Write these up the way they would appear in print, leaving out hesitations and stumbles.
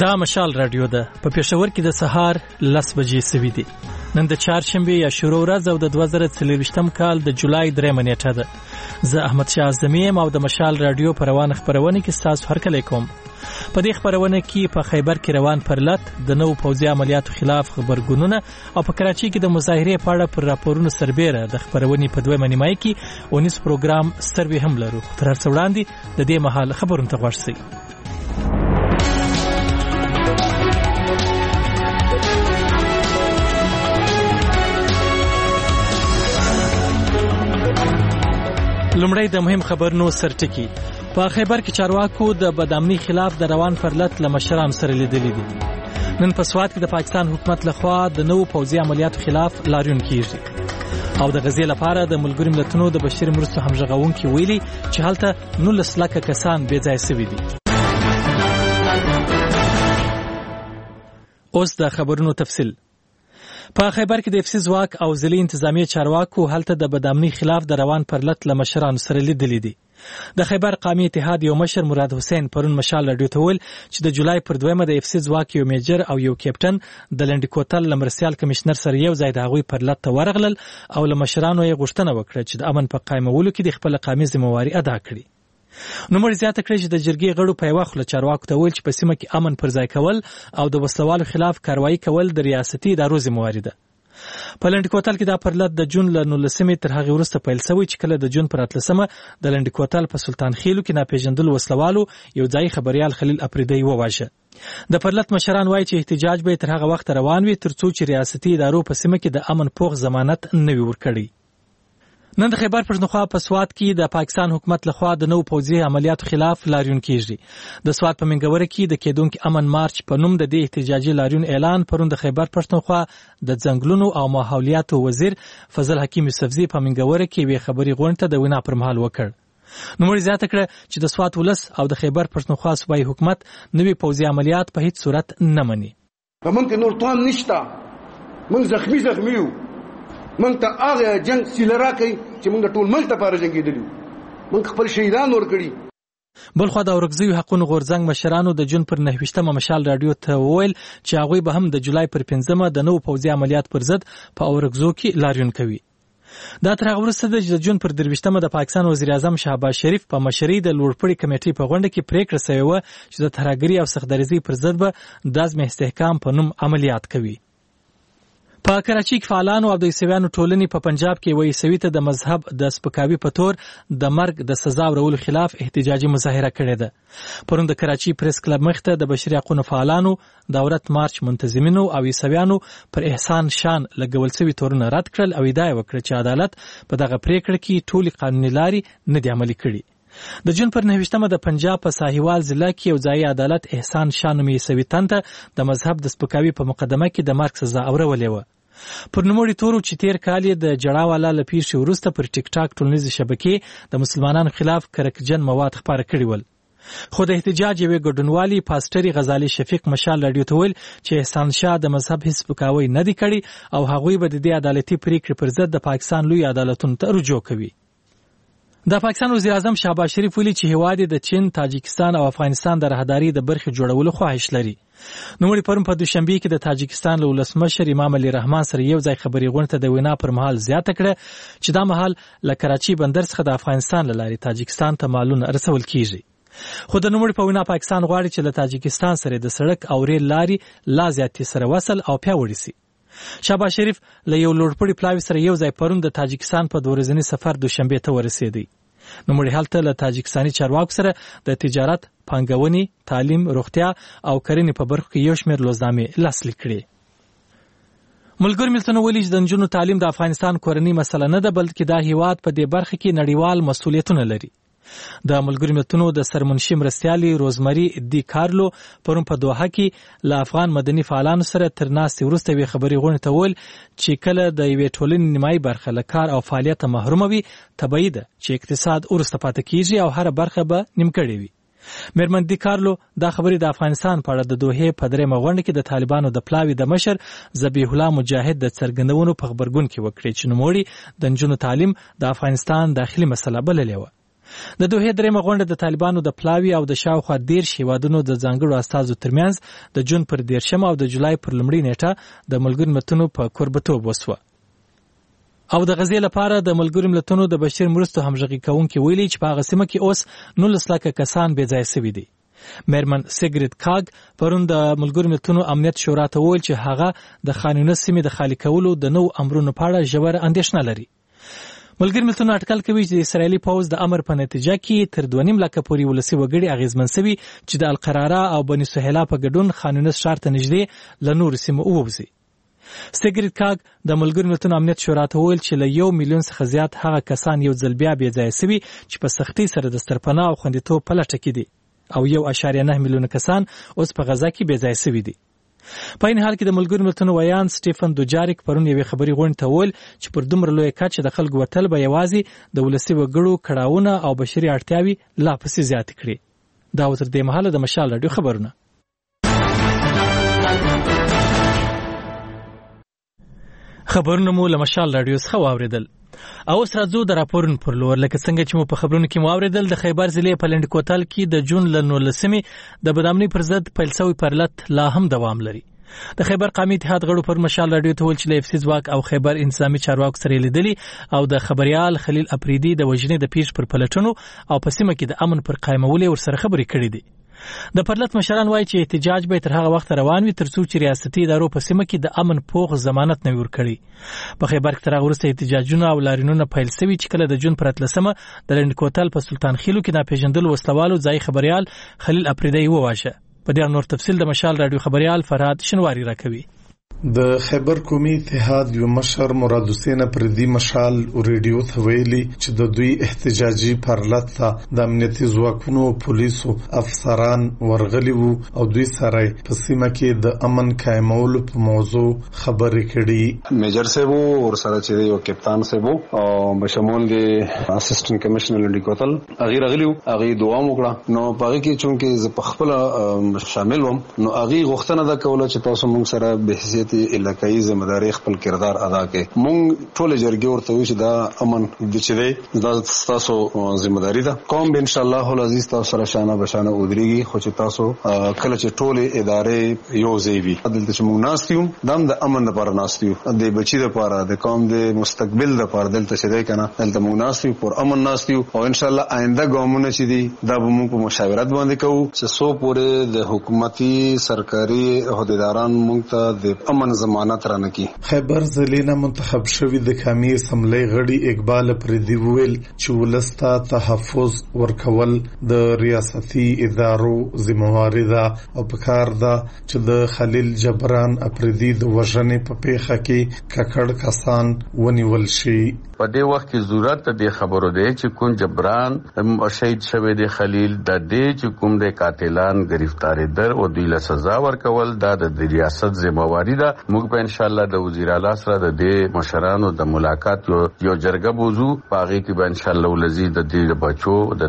دا مشال رادیو ده په پېښور کې د سهار 10 بجې سوي دي. نن د چهارشنبه یا شروع ورځ او د 2023م کال د جولای 3 نیټه ده. زه احمد شاه اعظمي او د مشال رادیو په روان خبرونه کې ستاسو هرکلی کوم. په دې خبرونه کې په خیبر کې روان پرلت د نو پوځي عملیاتو خلاف خبرګونونه او په کراچۍ کې د مظاهرې په اړه پر راپورونو سربېره د خبرونې په دویمه نیمایي کې اونیس پروګرام سروي هم لرو. تر هر څه وړاندې د دې مهال خبرونه ته غوږ شئ. لومړی د مهم خبرونو سرټکی. په خیبر کې چارواکو د بدامنۍ خلاف د روان پرلت له مشرانو سره لیدلې دي. نن په سوات کې د پاکستان حکومت لخوا د نوو پوځي عملیاتو خلاف لاریون کیږي او د غزې لپاره د ملګرو ملتونو د بشري مرستو همغږونکي ویلي چې هلته 19 لکه کسان بې ځایه شوي دي. اوس د خبرونو تفصیل. په خیبر کې د افسي ځواک او ضلعي انتظامی چارواکو هلته د بدامنۍ خلاف د روان پرلت له مشرانو سره لیدلې دي. د خیبر قومي اتحاد یو مشر مراد حسین پرون مشال رادیو ته ویل چې د جولای پر 2 د افسي ځواک یو میجر او یو کیپټن د لنډ کوتل لمرسیال کمشنر سره یو ځای د هغوی پرلت ته ورغلل او له مشرانو یې غوښتنه وکړه چې د امن په قایمولو کې د خپل قومي ذمہواري ادا کړي. نوموړي زیاته کړې چې د جرګې غړو په یوه خوله چارواکو ته ویل چې په سیمه کې امن پر ځای کول او د وسلوالو خلاف کاروایی کول د ریاستي ادارو ذمہواري ده. په لنډ کوتل کې دا پرلت د جون له 19 تر هغه وروسته پیل شوی چې کله د جون پر 13 د لنډ کوتل په سلطان خیلو کې ناپېژندل وسلوالو یو ځای خبريال خلیل افریدی وواژه. د پرلت مشران وایي چې احتجاج به تر هغه وخت روان وي ترڅو چې ریاستي ادارو په سیمه کې د امن پوخ ضمانت نه وي ورکړي. نن د خیبر پښتونخوا په سوات کې د پاکستان حکومت لخوا د نو پوځي عملیاتو خلاف لاریون کیږي. د سوات په منګوره کې د کېدونکو امن مارچ په نوم د دې احتجاجي لاریون اعلان پرون د خیبر پښتونخوا د ځنګلونو او ماحولیاتو وزیر فضل حکیم یوسفزي په منګوره کې وی خبري غونډه د وینا پر مهال وکړ. نوموړي زیاته کړه چې د سوات ولس او د خیبر پښتونخوا صوبایي حکومت نوي پوځي عملیات په هیڅ صورت نه مني. موږ نور توان نشته، موږ زخمی یو، موږ ته هغه جنگ سیلرا کوي چې موږ ټول ملک ته پاره جنگیدلو، موږ خپل شهیدان ورکړي. بلخوا د اورګزیو حقونو غورځنګ مشرانو د جون پر 9 مشال رادیو ته وویل چې هغوی به هم د جولای پر 5 د نو پوځي عملیات پر ضد په اورګزو کې لاریون کوي. دا تر هغه وروسته د جون پر 23 د پاکستان وزیر اعظم شهباز شریف په مشرۍ د لوړپوړي کمیټې په غونډه کې پریکړه شوې وه چې د ترهګرۍ او سختدریزۍ پر ضد به د عزم استحکام په نوم عملیات کوي. په کراچۍ کې فعالانو او د عیسویانو ټولنې په پنجاب کې وایي عیسوي ته د مذهب د سپکاوي په تور د مرګ د سزا ورولو خلاف احتجاجي مظاهره کړې ده. پرون د کراچۍ پریس کلب مخته د بشري حقوقو فعالانو د عورت مارچ منتظمینو او عیسویانو پر احسان شان لګول شوي تورونه رد کړل او ادعا وکړه چې عدالت په دغه پریکړه کې ټولې قانوني لارې نه دي عملي کړي. د جون پر 9 د پنجاب په ساحیوال ضلع کې یو ځای عدالت احسان شاه نومي عیسوي تن ته د مذهب د سپکاوي په مقدمه کې د مرګ سزا اورولې وه. پر نوموړي تورو چې تیر کال یې د جړاواله له پیښې وروسته پر ټیک ټاک ټولنیزې شبکې د مسلمانانو خلاف کرکجن مواد خپاره کړي ول. خو د احتجاج یوې ګډونوالي پاسټري غزالي شفیق مشال رادیو ته ویل چې احسان شاه د مذهب هیڅ سپکاوی نه دی کړی او هغوی به د دې عدالتي پریکړې پر ضد د پاکستان لوی عدالتونو ته رجوع کوي. د پاکستان وزیر اعظم شهباز شریف ویلي چې هیواد د چین، تاجکستان او افغانستان د راهداري د برخې جوړولو خواهش لري. نوموړي پرون په دوشنبه کې د تاجکستان له ولسمشر امام علي رحمان سره یو ځای خبري غونډه د وینا پر مهال زیاته کړه چې دا مهال له کراچۍ بندر څخه د افغانستان له لارې تاجکستان ته مالونه رسول کیږي. خو د نوموړي په وینا پاکستان غواړي چې له تاجکستان سره د سړک او ریل لارې لا زیاتې سره وصل او پیاوړي شي. شهباز شریف له یو لوړپوړي پلاوي سره یو ځای پرون د تاجکستان په 2 ورځني سفر دوشنبه ته ورسېدی. نوموړي هلته له تاجکستاني چارواکو سره د تجارت، پانګونې، تعلیم، روغتیا او کرنې په برخو کې یو شمېر لوزنامې لاسلیک کړي. ملګرو ملتونو ویلي چې د نجونو تعلیم د افغانستان کورنۍ مسله نه ده بلکې دا هیواد په دې برخه کې نړیوال مسؤلیتونه لري. د ملګرو ملتونو د سرمنشي مرستیالي روزمری دی کارلو پرون په دوحه کې له افغان مدني فعالانو سره تر ناستې وروسته یوې خبري غونډې ته ویل چې کله د یوې ټولنې نیمایي برخه له کار او فعالیته محرومه وي طبیعي ده چې اقتصاد وروسته پاتې کیږي او هره برخه به نیمګړې وي. میرمن دی کارلو دا خبرې د افغانستان په اړه د دوحې په 3مه غونډه کې د طالبانو د پلاوي د مشر ذبیح الله مجاهد د څرګندونو په خبرګون کې وکړې چې نوموړي د نجونو تعلیم د افغانستان داخلي مسله بللې وه. د دوحې درېمه غونډه د طالبانو د پلاوي او د شاوخوا 13 هیوادونو د ځانګړو استازو ترمنځ د جون پر 13 او د جولای پر لومړۍ نیټه د ملګرو ملتونو په کوربتوب وسوه. او د غزې لپاره د ملګرو ملتونو د بشري مرستو همغږي کوونکي ویلي چې په هغه سیمه کې اوس 19 لکه کسان بې ځایه شوي دي. میرمن سیګریت کاګ پرون د ملګرو ملتونو امنیت شورا ته وویل چې هغه د خان یونس سیمې د خالي کولو د نو امرونو په اړه ژوره اندېښنه لري. ملګرو ملتونو اټکل کوي چې د اسرایلی پوځ د امر په نتیجه کې تر 2.5 لکه پورې ولسي وګړي اغیزمن شوي چې د القراره او بني سهیلا په ګډون خان یونس ښار ته نږدې له نورو سیمو ووځي. سیګریت کاګ د ملګرو ملتونو امنیت شورا ته وویل چې له 1 میلیون څخه زیات هغه کسان یو ځل بیا بې ځایه شوي چې په سختۍ سره د سرپناه او خوندیتوب په لټه کې دي او 1.9 میلیون کسان اوس په غزا کې بې ځایه شوي دي. په این حال کې د ملګرو ملتونو ویان سټیفن دوجاریک پرون یوې خبري غونډې ته وویل چې پر دومره لویه کچه د خلکو وتل به یوازې د ولسي وګړو کړاوونه او بشري اړتیاوې لا پسې زیاتې کړي. دا تر دې مهاله د مشال راډیو خبرونه. خبرونه مو له مشال راډیو څخه واوریدل. او اوس راځو د راپورونو پر لور. لکه څنګه چې مو په خبرونو کې مو اوریدل، د خیبر ضلع په لنډ کوتل کې د جون له 19 د بدامنۍ پر ضد پیل شوی پرلط لا هم دوام لري. د خیبر قومي اتحاد غړو پر مشال راډیو ته ویل چې له اف سی ځواک او خیبر انتظامی چارواکو سره لیدلي او د خبريال خلیل افریدي د وژنې د پیښ پر پلټنو او په سیمه کې د امن پر قائمولو ورسره خبرې کړې دي. د پرلط مشران وایي چې احتجاج به تر هغه وخت روان وي ترڅو چې ریاستي ادارو په سیمه کې د امن پوغ ضمانت نه ورکړي. په خیبر کې تر هغه وروسته احتجاجونه او لاریونونه پیل شوي چې کله د جون پر 13 د لنډ کوتل په سلطان خیلو کې ناپېژندل وسلوالو ځای خبريال خلیل افریدي وواژه. په دې نور تفصیل د مشال راډیو خبريال فرهاد شنواری راکوي. د خیبر قومي اتحاد یو مشر مراد حسین پردي مشال ریډیو ته ویلي چې د دوی احتجاجي پرلط ته د امنیتي ځواکونو او پولیسو افسران ورغلي وو او دوی سره په سیمه کې د امن قائمولو په موضوع خبرې کړي. میجر صاحب او سره چې یو کپتان صاحب او بشمول د اسسټنټ کمشنر لنډی کوتل اغه غلیو اغه دوه وکړه نو پاره کې چونکه ز په خپل شامل وم نو اغه غوښتنه دا کوله چې تاسو موږ سره به حیثیت علاقائی ذمہداري خپل کردار ادا کړي. مونږ ټول جرګې ورته وی چې دا امن د چي دی دا تاسو ذمہداري ده. کوم ان شاء الله العزيز تاسو سره شانه بشانه ودرېږي خو چې تاسو کله چې ټول ادارې یو ځای وي دلته چې مونږ ناستیو دم د امن لپاره ناستیو د بچی لپاره د قوم د مستقبل لپاره دلته چې دی کنه دلته مونږ ناستیو پر امن ناستیو او ان شاء الله آینده ګومونه چې دی دا به مونږ په مشاورت باندې کوو چې سو پورې د حکومتي سرکاري عہدیداران مونږ ته د امن ضمانت رانه کی. خیبر ضلع منتخب شوی د قومي اسمبلی غړي اقبال پردي ویل چې ولسته تحفظ ورکول د ریاستي ادارو ذمہواری ده او پکار ده چې د خلیل جبران افریدي د وژنې په پیښه کې ککړ کسان ونیول شي. په دې وخت کې ضرورت د خبرو دی چې کوم جبران شهید شوی دی خلیل د دې چې کوم د قاتلان گرفتاری در او دوی له سزا ورکول دا د ریاست ذمہواری ده. موږ په ان شاء الله د وزیر اعلی سره د دې مشرانو د ملاقات یو جرګه بوزو پاغي کې به ان شاء الله ولزي د دې بچو د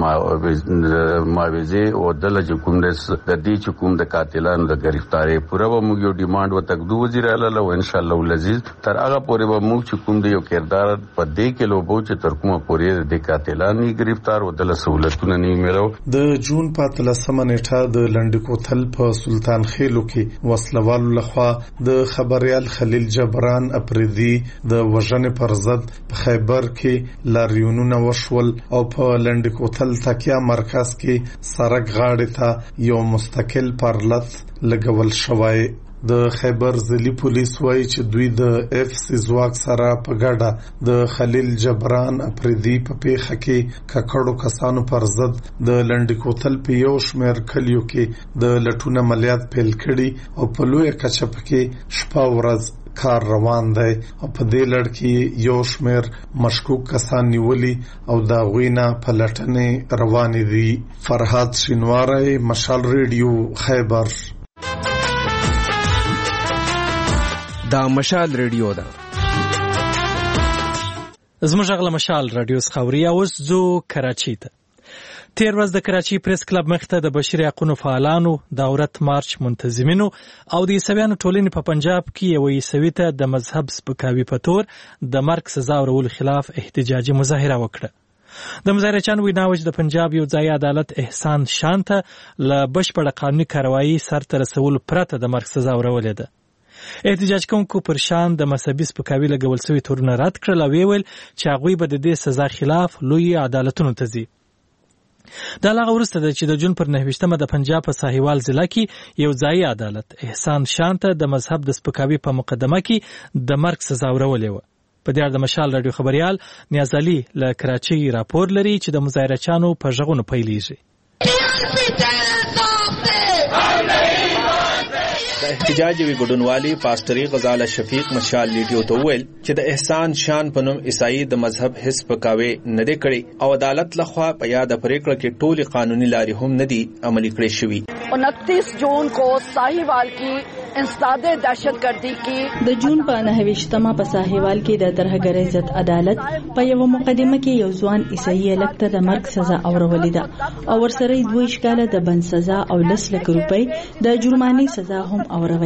ماویزه او د لږ کوم د دې چې کوم د قاتلانو د گرفتاری پوره به موږ یو ډیماند وتکدو وزیر اعلی له ان شاء الله ولزي تر هغه پورې به موږ چې کوم د یو کردار په دې کې لوبو چې تر کومه پورې د قاتلانو گرفتار او د سہولتونو نه میلو. د جون په 13 نیټه د لنډ کوتل په سلطان خیلو کې وسلوالو لخوا د خبريال خلیل جبران افریدي د وژنې پر ضد په خیبر کې لاریونونه وشول او په لنډ کوتل تکیا مرکز کې سړک غاړې ته یو مستقل پرلط لګول شوی. د خیبر ضلع پولیس وایي چې دوی د اف سی ځواک سره په ګډه د خلیل جبران افریدي په پیښه کې ککړو کسانو پر ضد د لنډ کوتل په یو شمېر کلیو کې د لټون عملیات پیل کړي او په لویه کچه کې شپه ورځ کار روان دی او په دې لړ کې یو شمېر مشکوک کسان نیولي او دا غوینه په لټنې روانې دي. فرهاد شینواری، مشال ریډیو، خیبر. دا مشال ریډیو ده. زموږ غل مشال راډیو څخه اوس زو کراچۍ ته. تیر ورځ د کراچۍ پریس کلب مخته د بشري حقوقو فعالانو د عورت مارچ منتظمینو او د عیسویانو ټولنې په پنجاب کې یو عیسوي ته د مذهب سپکاوي په تور د مرګ سزا ورکولو خلاف احتجاجي مظاهره وکړه. د مظاهرچیانو ویناوه چې د پنجاب یو ځایي عدالت احسان شان ته له بشپړه قانوني کاروایي سرته رسولو پرته د مرګ سزا ورولې ده. احتجاج کوونکو پر شان د مذهبي سپکاوي لګول شوي تورونه رد کړل او ویل چې هغوی به د دې سزا خلاف لوی عدالتونو ته ځي. دا لا وروسته ده چې د جون پر 29 د پنجاب په ساحیوال ضلع کې یو ځایي عدالت احسان شان ته د مذهب د سپکاوي په مقدمه کې د مرګ سزا ورولې وه. په دې اړه د مشال رادیو خبريال نیاز علي له کراچۍ راپور لري چې د مظاهرچیانو په غږونو پیلېږي. د احتجاج وی ګډونوالي پاستري غزاله شفیق مشال لیډیو ته ویل چې د احسان شان په نوم عیسائی د مذهب حس پکاوي نه دی کړی او عدالت لخوا په یاد پریکړه کې ټولي قانوني لارې هم نه دي عملي کړې شوی. 29 جون کو साहिवाल की इंसदाद दहशतगर्दी की د جون په 29 په साहिवाल کې د ترهګر عزت عدالت په یو مقدمه کې یو ځوان عیسائی لکته د مرګ سزا اورولې ده او ورسره 2 اشکاله د بند سزا او 10 لک روپۍ د جرمانې سزا هم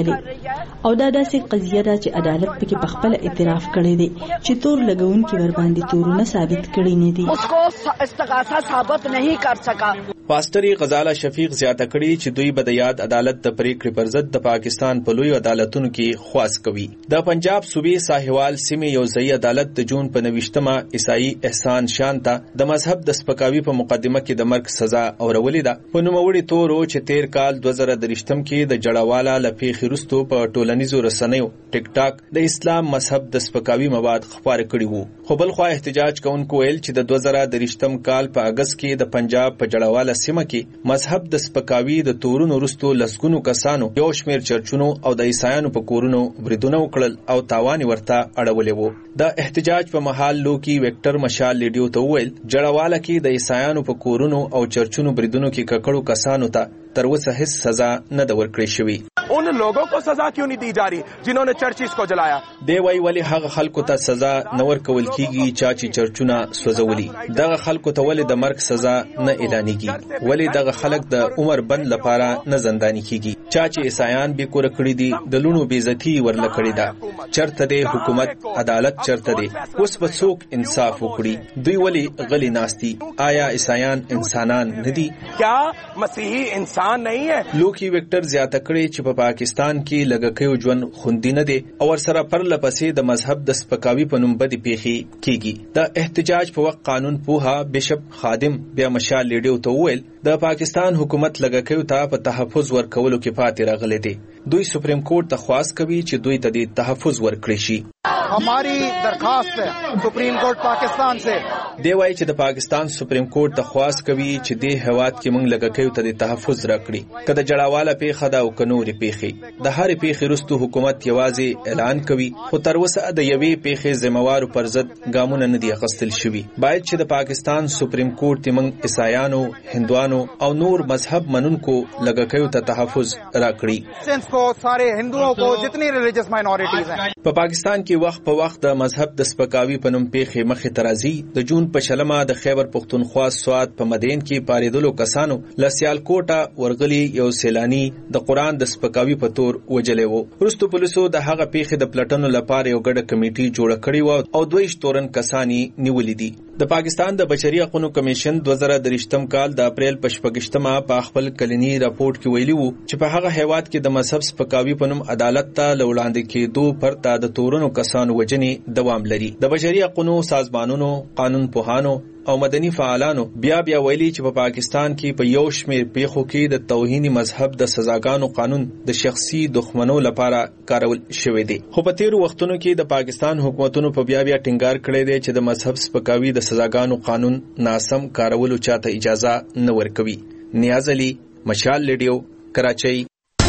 اورولې او دا داسې قضیه ده چې عدالت پکې په خپل اعتراف کړی دی چې تور لګون کې ور باندې تورونه ثابت کړی نه دي. उसको استغاثه ثابت नहीं कर सका. پاستري غزاله شفیق زیاته کړي چې دوی به د یاد عدالت د پریکړې پر ضد د پاکستان په لوی عدالتونو کې خواست کوي. د پنجاب صوبې ساحیوال سیمې یو ځایي عدالت د جون په 29 عیسائی احسان شان ته د مذهب د سپکاوي په مقدمه کې د مرګ سزا اورولې ده. په نوموړي تورو چې 13 کال 2023 کې د جړاواله لپیخي رستو په ټولنیزو رسنیو ټیک ټاک د اسلام مذهب د سپکاوي مواد خپاره کړي وو. خو بل خو احتجاج کوونکو ویل چې د 2023 کال په اگست کې د پنجاب په جړاواله سیمه کې مذهب د سپکاوي د تورونو رستو لسګونو کسانو یو شمیر چرچونو او د عیسایانو په کورونو بریدونه وکړل او تاوان ورته اړولې وو. د احتجاج په محل لوکی ویکټر مشال لیډیو ته ویل جړاواله کې د عیسایانو په کورونو او چرچونو بریدونو کې ککړو کسانو ته تر اوسه هیڅ سزا نه ده ورکړې شوې. उन लोगों को सजा क्यों नहीं दी जा रही जिन्होंने चर्चिस को जलाया. دی وای ولی هغه خلکو ته سزا نه ورکول کیږي چې چرچونه سوځولي. دغه خلکو ته ولی د مرګ سزا نه اعلانېږي. ولی دغه خلک د عمر بند لپاره نه زنداني کیږي. چې عیسایان به کور کړی دي د لونو بیزتی ورل کړی ده. چرته دی حکومت عدالت چرته دی. اوس په څوک انصاف وکړي. دوی ولی غلی ناشتي. آیا عیسایان انسانان نه دي؟ क्या मसीही इंसान नहीं है. لوکی ویکټر زیاته کړي چې په پاکستان کې لګکیو ژوند خوندي نه دي او ورسره پر لپسې د مذهب د سپکاوي په نوم بدی پیخي کیږي. د احتجاج په وخت قانون پوها بشپ خادم بیا مشال لیډیو ته ویل د پاکستان حکومت لګکیو ته په تحفظ ورکولو کې پاتې راغلي دي. دوی سپریم کورټ ته خواست کوي چې دوی ته د تحفظ ورکړي شي. हमारी दरखास्त है सुप्रीम कोर्ट पाकिस्तान से. دی وایي چې د پاکستان سپریم کورټ ته خواست کوي چې د هواد کې موږ لګکیو ته د تحفظ راکړي. کله جړاواله پیخه دا او کنوري پیخي د هر پیخي رستو حکومت یوازې اعلان کوي خو تر اوسه د یوې پیخي ذمہوارو پر ضد ګامونه نه دي اخیستل شوي. باید چې د پاکستان سپریم کورټ موږ عیسایانو هندوانو او نور مذهب منونکو لګکیو ته تحفظ راکړي. को सारे हिंदुओं को जितनी रिलीजियस माइनॉरिटीज हैं. په پاکستان کې وخت په وخت د مذهب د سپکاوي په نوم پیخي مخې ترازی. د جون په شلمه د خیبر پختونخوا سواد په مدین کې پاریدلو کسانو لسیال کوټه ورغلی یو سیلانی د قران د سپکاوي په تور وجلې وو. وروسته پولیسو د هغه پیخي د پلټنو لپاره یو ګډه کمیټي جوړه کړې و او 2 تورن کسانی نیولې دي. د پاکستان د بشري حقوقو کمیشن 2023 کال د اپریل په 28 په خپل کلنی راپورټ کې ویلي وو چې په هغه هیواد کې د مذهب سپکاوي په نوم عدالت ته لوړاندې کېدو پرته د تورونو کسانو وجنې دوام لري. د بشري حقوقو سازمانونو قانون پوهانو او مدني فعالانو بیا ویلي چې په پاکستان کې په یو شمېر پیښو کې د توهین مذهب د سزاګانو قانون د شخصي دښمنو لپاره کارول شوی دی. خو په تیرو وختونو کې د پاکستان حکومتونو په بیا ټینګار کړی دی چې د مذهب سپکاوي د سزاګانو قانون ناسم کارولو چاته اجازه نه ورکوي. نیاز علي مشال لیډیو کراچۍ.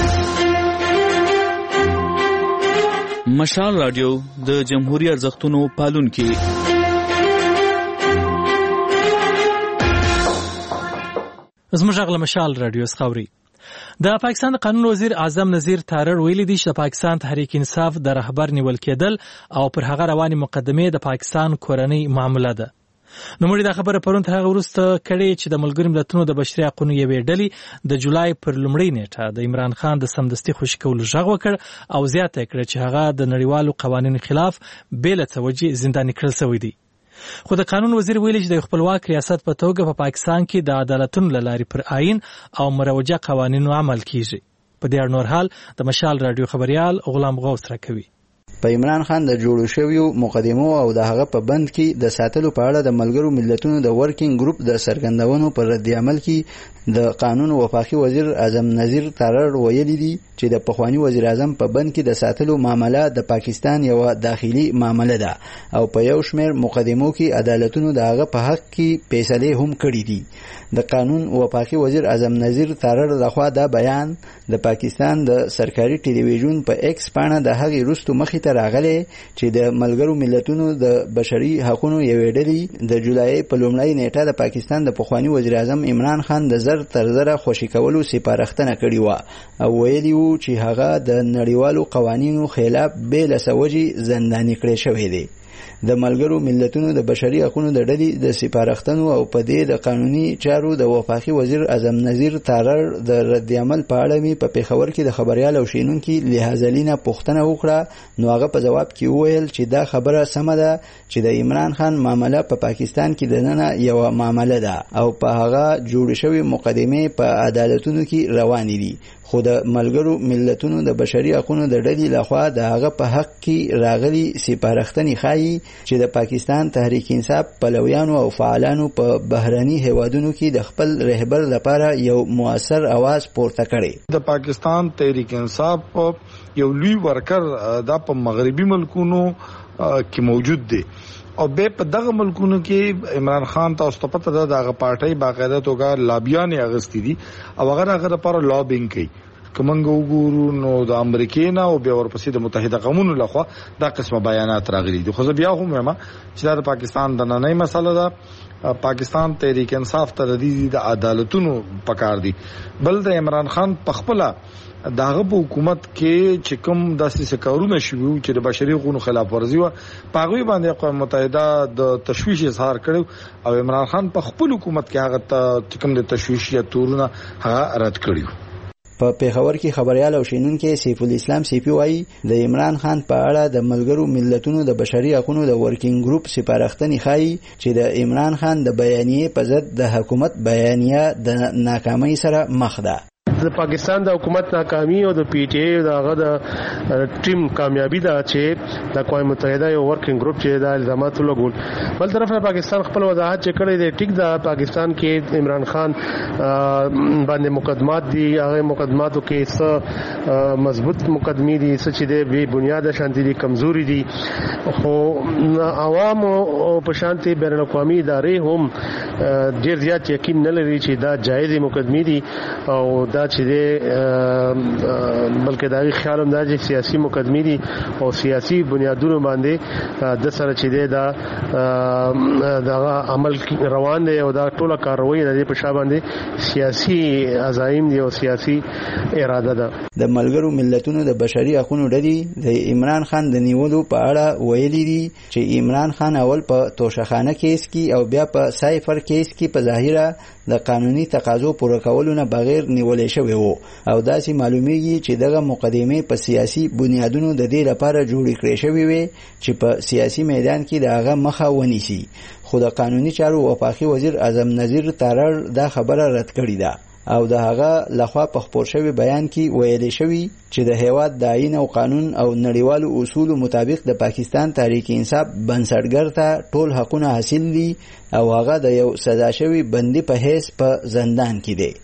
مشال رادیو د جمهوریت ارزښتونو پالونکي. زموږ غږ مشال رادیو سخاوري. د پاکستان قانون وزیر اعظم نذیر تارړ ویلي دی چې د پاکستان تحریک انصاف د رهبر نیول کېدل او پر هغه رواني مقدمې د پاکستان کورنۍ معامله ده. نو موږ دا خبره پرون تر هغه وروسته کړې چې د ملګرو ملتونو د بشري حقوقو یوې ډلې د جولای پر لومړۍ نیټه د عمران خان د سمدستي خوشي کولو غږ وکړ او زیاته کړه چې هغه د نړیوالو قوانینو خلاف بې له څه وجې زنداني کړل شوی دی. خو د قانون وزیر ویلي چې د خپلواک ریاست په توګه په پاکستان کې د عدالتونو له لارې پر آئین او مروجه قوانینو عمل کیږي. په دې اړه نور حال د مشال رادیو خبريال غلام غوث راکوي. په عمران خان د جوړو شویو مقدمو او د هغه په بند کې د ساتلو په اړه د ملګرو ملتونو د ورکینګ ګروپ د سرګندونو پر رد عمل کې د قانون وفاقي وزیر اعظم نذیر تارړ ویلي دي چې د پخوانی وزیر اعظم په بند کې د ساتلو معامله د پاکستان یو داخلي معامله ده او په یو شمېر مقدمو کې عدالتونو د هغه په حق کې فیصله هم کړې دي. د قانون وفاقي وزیر اعظم نذیر تارړ لخوا دا بیان د پاکستان د سرکاري ټلویزیون په ایکس پاڼه د هغې وروسته مخې ته راغلی چې د ملګرو ملتونو د بشري حقوقو یوې ډلې د جولای په لومړۍ نیټه د پاکستان د پخوانی وزیر اعظم عمران خان د زر تر زره خوشي کولو سپارښتنه کړې وه او ویلي وو چې هغه د نړیوالو قوانینو خلاف بې له سوجي زنداني کړی شوی دی. د ملګرو ملتونو د بشري حقوقو د ډلې د سپارښتنو او په دې د قانوني چارو د وفاقي وزیر اعظم نذیر تارړ د رد عمل په اړه می په پیښور کې د خبريال او شینونکو لحاظلینه پوښتنه وکړه نو هغه په جواب کې وویل چې دا خبره سمه ده چې د عمران خان معامله په پاکستان کې د نن یو معامله ده او په هغه جوړ شوی مقدمه په عدالتونو کې روان دي خو د ملګرو ملتونو د بشري حقوقو د ډلې لخوا د هغه په حق کې راغلي سپارښتنې ښایي چې د پاکستان تحریک انصاف پلویانو او فعالانو په بهرني هیوادونو کې د خپل رهبر لپاره یو موثر आवाज پورته کړي. د پاکستان تحریک انصاف یو لوی ورکر د په مغربي ملکونو کې موجود دی او به په دغه ملکونو کې عمران خان تاسو ته پته ده دغه پارټي باقاعده توګه لابیان اغستی دي او هغه لپاره لابینګ کوي. کومنګ وګورو نو د امریکا نه او بیا ورپسې د متحده قومونو لخوا دا قسمه بیانات راغلي دي. خو بیا هم ما چې د پاکستان د نننۍ مسله ده پاکستان تحریک انصاف ته د عدالتونو پکار دي. بل د عمران خان پخپله داغه په حکومت کې چې کوم داسې کارونه شوي چې د بشري حقوقو خلاف ورزي و پاغوي باندې اقوام متحده د تشویش اظهار کړو او عمران خان په خپل حکومت کې هغه کوم د تشویش یا تورونه هغه رد کړیو. په پیښور کې خبريال او شینونکو سیف الاسلام سیپی وایي د عمران خان په اړه د ملګرو ملتونو د بشري حقوقو د ورکینګ ګروپ سپارښتنې ښایي چې د عمران خان د بیانیې په ضد د حکومت بیانیه د ناکامۍ سره مخ ده. د پاکستان د حکومت ناکامي او د پی ټی ای دغه د ټیم کامیابی دا چې د اقوام متحده یو ورکینګ ګروپ چې د الزامات لګول بل طرف نه پاکستان خپل وضاحت چې کړی دی ټیک دا پاکستان کې عمران خان باندې مقدمات دي هغه مقدماتو کې څه مضبوط مقدمي دي څه چې د بی بنیاد شانتي دي کمزوري دي خو عوام او په شانتي بین الاقوامي ادارې هم ډیر زیات یقین نه لري چې دا جایز مقدمي دي او دا چې بلکې دا خیال هم دا چې سیاسي مقدمي دي او سیاسي بنیادونو باندې د سره چې دا عمل روان دی او دا ټوله کاروي د په شا باندې سیاسي عزایم دي او سیاسي اراده ده. د ملګرو ملتونو د بشري حقوقو ډلې د عمران خان د نیولو په اړه ویلي دي چې عمران خان اول په توشخانه کیس کې او بیا په سایفر کیس کې په ظاهره د قانوني تقاضو پوره کولو نه بغیر نیولې شوی وو او داسې معلومیږي چې دغه مقدمه په سیاسي بنیادونو د دې لپاره جوړې کړې شوې وي چې په سیاسي میدان کې دغه مخه ونیسي. خو د قانوني چارو وفاقي وزیر اعظم نذیر تارړ دا خبره رد کړې ده او د هغه لخوا په خبر شوی بیان کې ویل شوی چې د هیواد د آئین او قانون او نړیوالو اصولو مطابق د پاکستان تحریک انصاف بنسټګر ته ټول حقوقونه حاصل دي او هغه د یو سزا شوی بندي په حیث په زندان کې دی.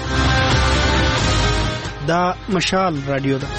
دا مشال رادیو ده.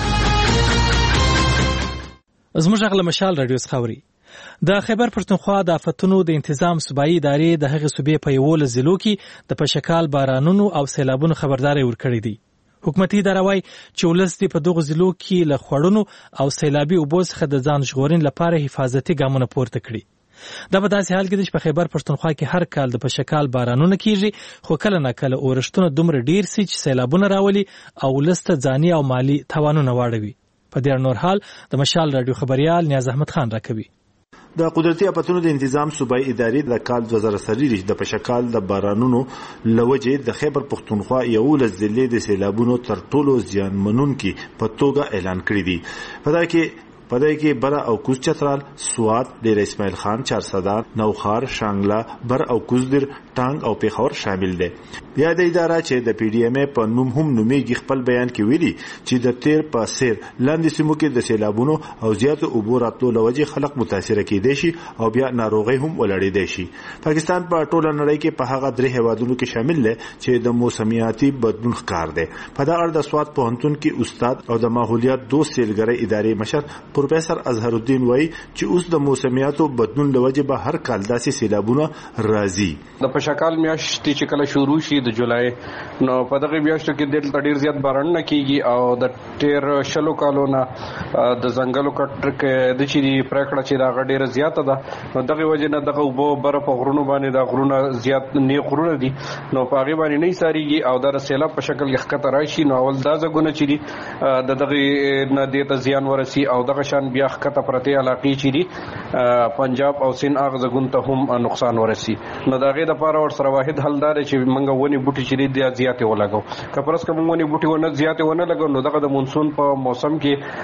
زموږ غل مشال رادیو څخه د خیبر پښتونخوا د آفتونو د انتظام صوبایي ادارې د هغې صوبې په 11 ضلعو کې د پشکال بارانونو او سیلابونو خبرداري ورکړې دي. حکومتي اداره وايي چې ولس په دغه ضلعو کې له خوړونو او سیلابي اوبو څخه د ځان ژغورنې لپاره حفاظتي ګامونه پورته کړي. دا په داسې حال کې چې په خیبر پښتونخوا کې هر کال د پشکال بارانونه کیږي خو کله نه کله اورښتونه دومره ډیر سي چې سیلابونه راولي او ولس ته ځاني او مالی تاوانونه واړوي. په دې نور حال د مشال رادیو خبريال نیاز احمد خان راکوي. د قدرتي آفتونو د انتظام صوبایي ادارې د کال 2023 د پشکال د بارانونو لوجې د خیبر پښتونخوا 11 ضلع د سیلابونو تر ټولو زیانمنونکي په توګه اعلان کړی دی. په دا کې پدې کې بر او کوز چترال، سوات، ډیر اسماعیل خان، چارسدان، نوخار، شانګلا، بر او کوزدر، ټانګ او پیښور شامل دي. بیا د اداره چې د پی ډی ایم ای په نوم هم نومېږي خپل بیان کې ویلي چې د تیر په سیر لاندې سیمو کې د سیلابونو او زیاتو اوبو راتلو لوجې خلک متاثر کېدي شي او بیا ناروغي هم ولړېدي شي. پاکستان په ټوله نړۍ کې په هغه درې هیوادونو کې شامل دی چې د موسمیاتي بدلون ښکار دی. په دا اړه د سوات پوهنتون کې استاد او د ماحولیات دوست سیلګرۍ ادارې مشر پروفیسور اظهر الدین وایي چې اوس د موسمیاتو بدلون لوجې به هر کال داسې سیلابونه راځي. د پشکال میاشت چې کله شروع شي د جولای نو په دغه میاشتو کې ډېر زیات باران نه کیږي او د ډېر شلو کالو نه د ځنګلو کټ کې د چي پرکړه چې دا ډېر زیاته ده نو دغه وجه نه دغه وبو بر په غرونو باندې د غرونو زیات نه غرونه دي نو په هغه باندې نه ساريږي او د سیلاب په شکل کې خطر راشي نو اول دا ځګونه چې دي د دغه نه د زیان ورسي او دغه شان بیا خطر پرته علاقې چې دي پنجاب او سین اغه ځګون ته هم نقصان ورسي نو دغه د لپاره ور سره واحد حل دار چې منګه ونی بوټي چې دي زیاتې ولګو کپرس کوم ونی بوټي ونه زیاتې ونه لګو نو دغه د مونسون په موسم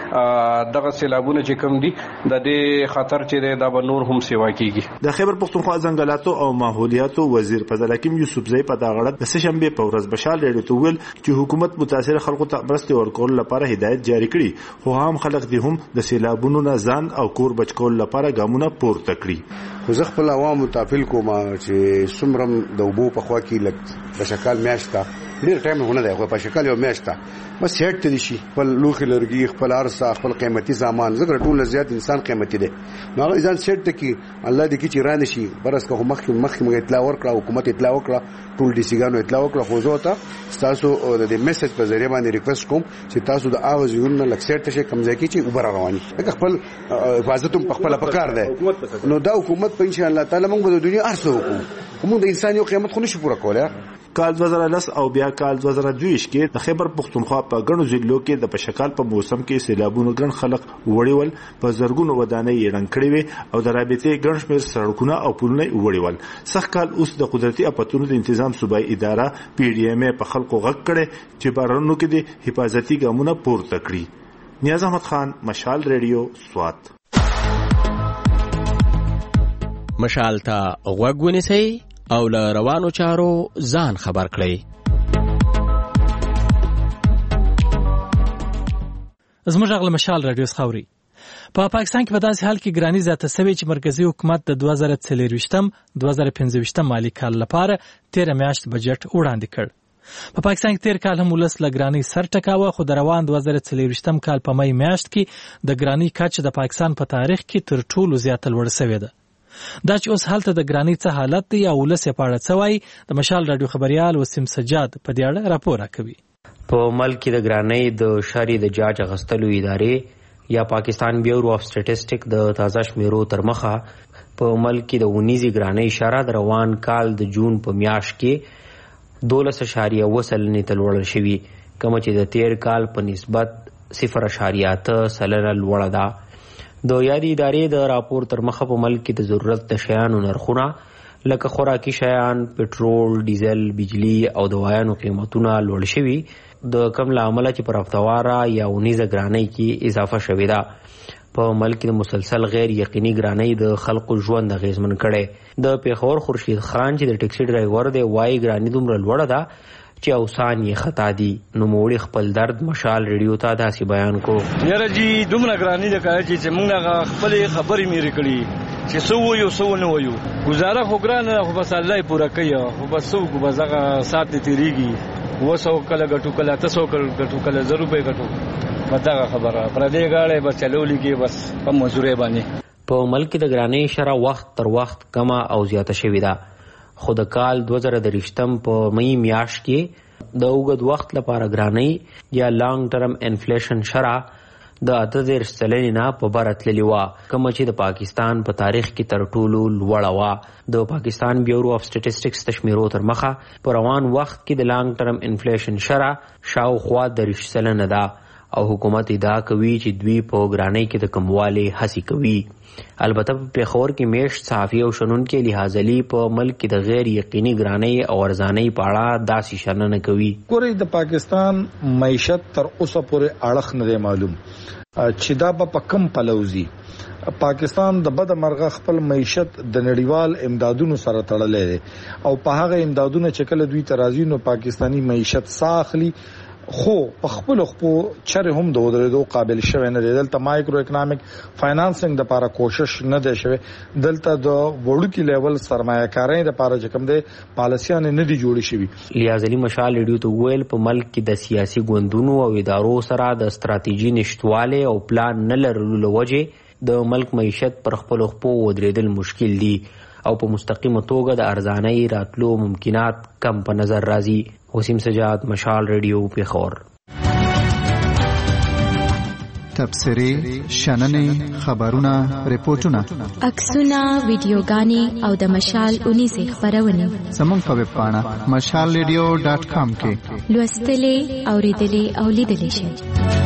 کې دغه سیلابونه چې کوم دي د دې خطر چې د نور هم سیوا کیږي. د خیبر پختونخوا ځنګلاتو او ماحولیاتو وزیر فضل حکیم یوسفزئی په دا غړد د سشنبه په ورځ بشال ریډیو ته ویل چې حکومت متاثر خلکو ته مرستې ورکول لپاره هدایت جاری کړي خو هم خلک دې هم د سیلابونو نه ځان او کور بچکول لپاره ګامونه پورته کړي. خو زه خپل عوامو تافل کوم چې سمرم د وبو په خوا کې لګ د شکال میاشتا ډیر ټایم نه دی خو په شکال یو میاشتا بس هټ دي شي خپل لوخي لرګي خپل ارسه خپل قیمتي سامان زګر ټول زیات انسان قیمتي دي نو هغه ځان سیټ کی الله دې کی چې رانه شي برس که مخکې موږ اطلاع ورکړه حکومت اطلاع وکړه ټول ډي سي ګانو اطلاع وکړه خو زه ته تاسو د میسج په ذریعہ باندې ریکوست کوم چې تاسو د اواز یو نه لک سیټ شي کم ځای کې چې وبر رواني دا خپل حفاظت په خپل پکار ده نو دا حکومت په ان شاء الله تعالی موږ د دنیا ارسو کوم د انسان یو قیمت خو نشي پوره کولای. کال 2010 او بیا کال 2022 کې د خیبر پختونخوا په ګڼو ضلعو کې د پشکال په موسم کې سیلابونو ګڼ خلک وړیول په زرګونو ودانۍ یې رنګ کړې وي او د رابطې ګڼ شمېر سړکونه او پلونه وړیول. سخت کال اوس د قدرتي اپتونو د تنظیم صوبایي اداره پی ډی ایم په خلکو غږ کړي چې بارانو کې د حفاظتي ګامونه پورته کړي. نیاز احمد خان، مشال ریډیو، سوات. مشال ته غوږ ونیسئ او له روانو چارو ځان خبر کړئ. زموږ غل مشال رادیو خاوري په پاکستان کې په داسې حال کې ګرانی زیاته شوې چې مرکزی حکومت د 2023-2025 مالی کال لپاره 13 میاشت بجټ وړاندې کړ. په پاکستان کې تیر کال هم ولس لګرانی سر ټکاوه خو د روان 2024 کال په مې میاشت کې د ګرانی کچ د پاکستان په تاریخ کې تر ټولو زیات لوړ شوې ده. دا چې اوس حالت د ګرانی څه حالت دی او ولس یې پاړه څوي د مشال رادیو خبريال وسیم سجاد په دې اړه راپور راکوي. په ملک د ګرانی د شاري د جاج غستلو ادارې یا پاکستان بیورو اف سټټیسټیک د تازه شمیرو تر مخه په ملک د ونیزي ګرانی اشاره د روان کال د جون په میاشت کې 12.9 تلوړل شوی کوم چې د تیر کال په نسبت 0.8 لوړه ده. د یادې ادارې د راپور تر مخه په ملک کې د ضرورت د شیانو نرخونه لکه خوراکي شیان، پټرول، ډیزل، بجلی او دوایانو قیمتونه لوړ شوي د کم لامل چې پر هفتواره یا ونیزه ګرانی کې اضافه شوې ده. په ملک د مسلسل غیر یقیني ګرانی د خلکو ژوند اغیزمن کړي. د پیښور خورشید خان چې د ټیکسي ډرایور دی وايي ګرانی دومره لوړه ده چې اوسان یې خطا دي. نو موړي خپل درد مشال ریډیو ته داسې بیان کو. یاره جی دومره ګرانی ده چې موږ خپل خبرې مې کړې چې سو وایو سو نه وایو گزاره خو ګرانه خو بس الله یې پوره کوي خو بس سو کو بس هغه سات تیریږي وسو کله ګټو کله تاسو ګټو کله 0 روپے ګټو مداغه خبره پر دې غاړه بس چلولېږي بس په مزورې باندې. په ملک د ګرانی شرا وخت تر وخت کما او زیاته شوې ده خو د کال 2023 په مې میاشت کې د اوږد وخت لپاره ګرانی یا لانګ ټرم انفلیشن شرا د 8.3% نه په بره تللې وه کوم چې د پاکستان په تاریخ کې تر ټولو لوړه وه. د پاکستان بیورو اف سټټیسټکس د شمیرو تر مخه په روان وخت کې د لانګ ټرم انفلیشن شرا شاوخوا 3% ده او حکومت ادعا کوي چې دوی په ګرانی کې د کموالي هڅې کوي. البته په پیښور کې میشت صحافي او شنونکو لحاظ علی په ملک کې د غیر یقیني ګرانی او ارزاني په اړه داسې شننه کوي. ګورې د پاکستان معیشت تر اوسه پورې اړخ نه معلوم چې دا په کم پلوزي. پاکستان د بد مرغه خپل معیشت د نړیوال امدادونو سره تړلې ده او په هغه امدادونو چې کله دوی ترازی نو پاکستانی معیشت ساخلی خو په خپل چره هم د ودرېدو قابل شوی نه دی. دلته مایکرو اکونومیک فاینانسینګ د لپاره کوشش نه دی شوی. دلته د وړوکی لیول سرمایه‌کارۍ لپاره چې کوم دی پالیسیان نه دی جوړې شوی. لیاز علي مشال ریډیو ته ویل په ملک کې د سیاسي ګوندونو او ادارو سره د ستراتیژي نشټواله او پلان نه لرلو لوجه د ملک معیشت پر خپل خپو ودرېدل مشکل دي او په مستقیمه توګه د ارزانۍ راتلو ممکنات کم په نظر راځي. وسیم سجاد، مشال ریډیو، پیښور. تبصرې، شننې، خبرونه، ریپورتونه، عکسونه، ویډیوګانې او د مشال اونیزې خپرونه زموږ په ویب پاڼه mashalradio.com کې لوستلې، اوریدلې او لیدلې شئ.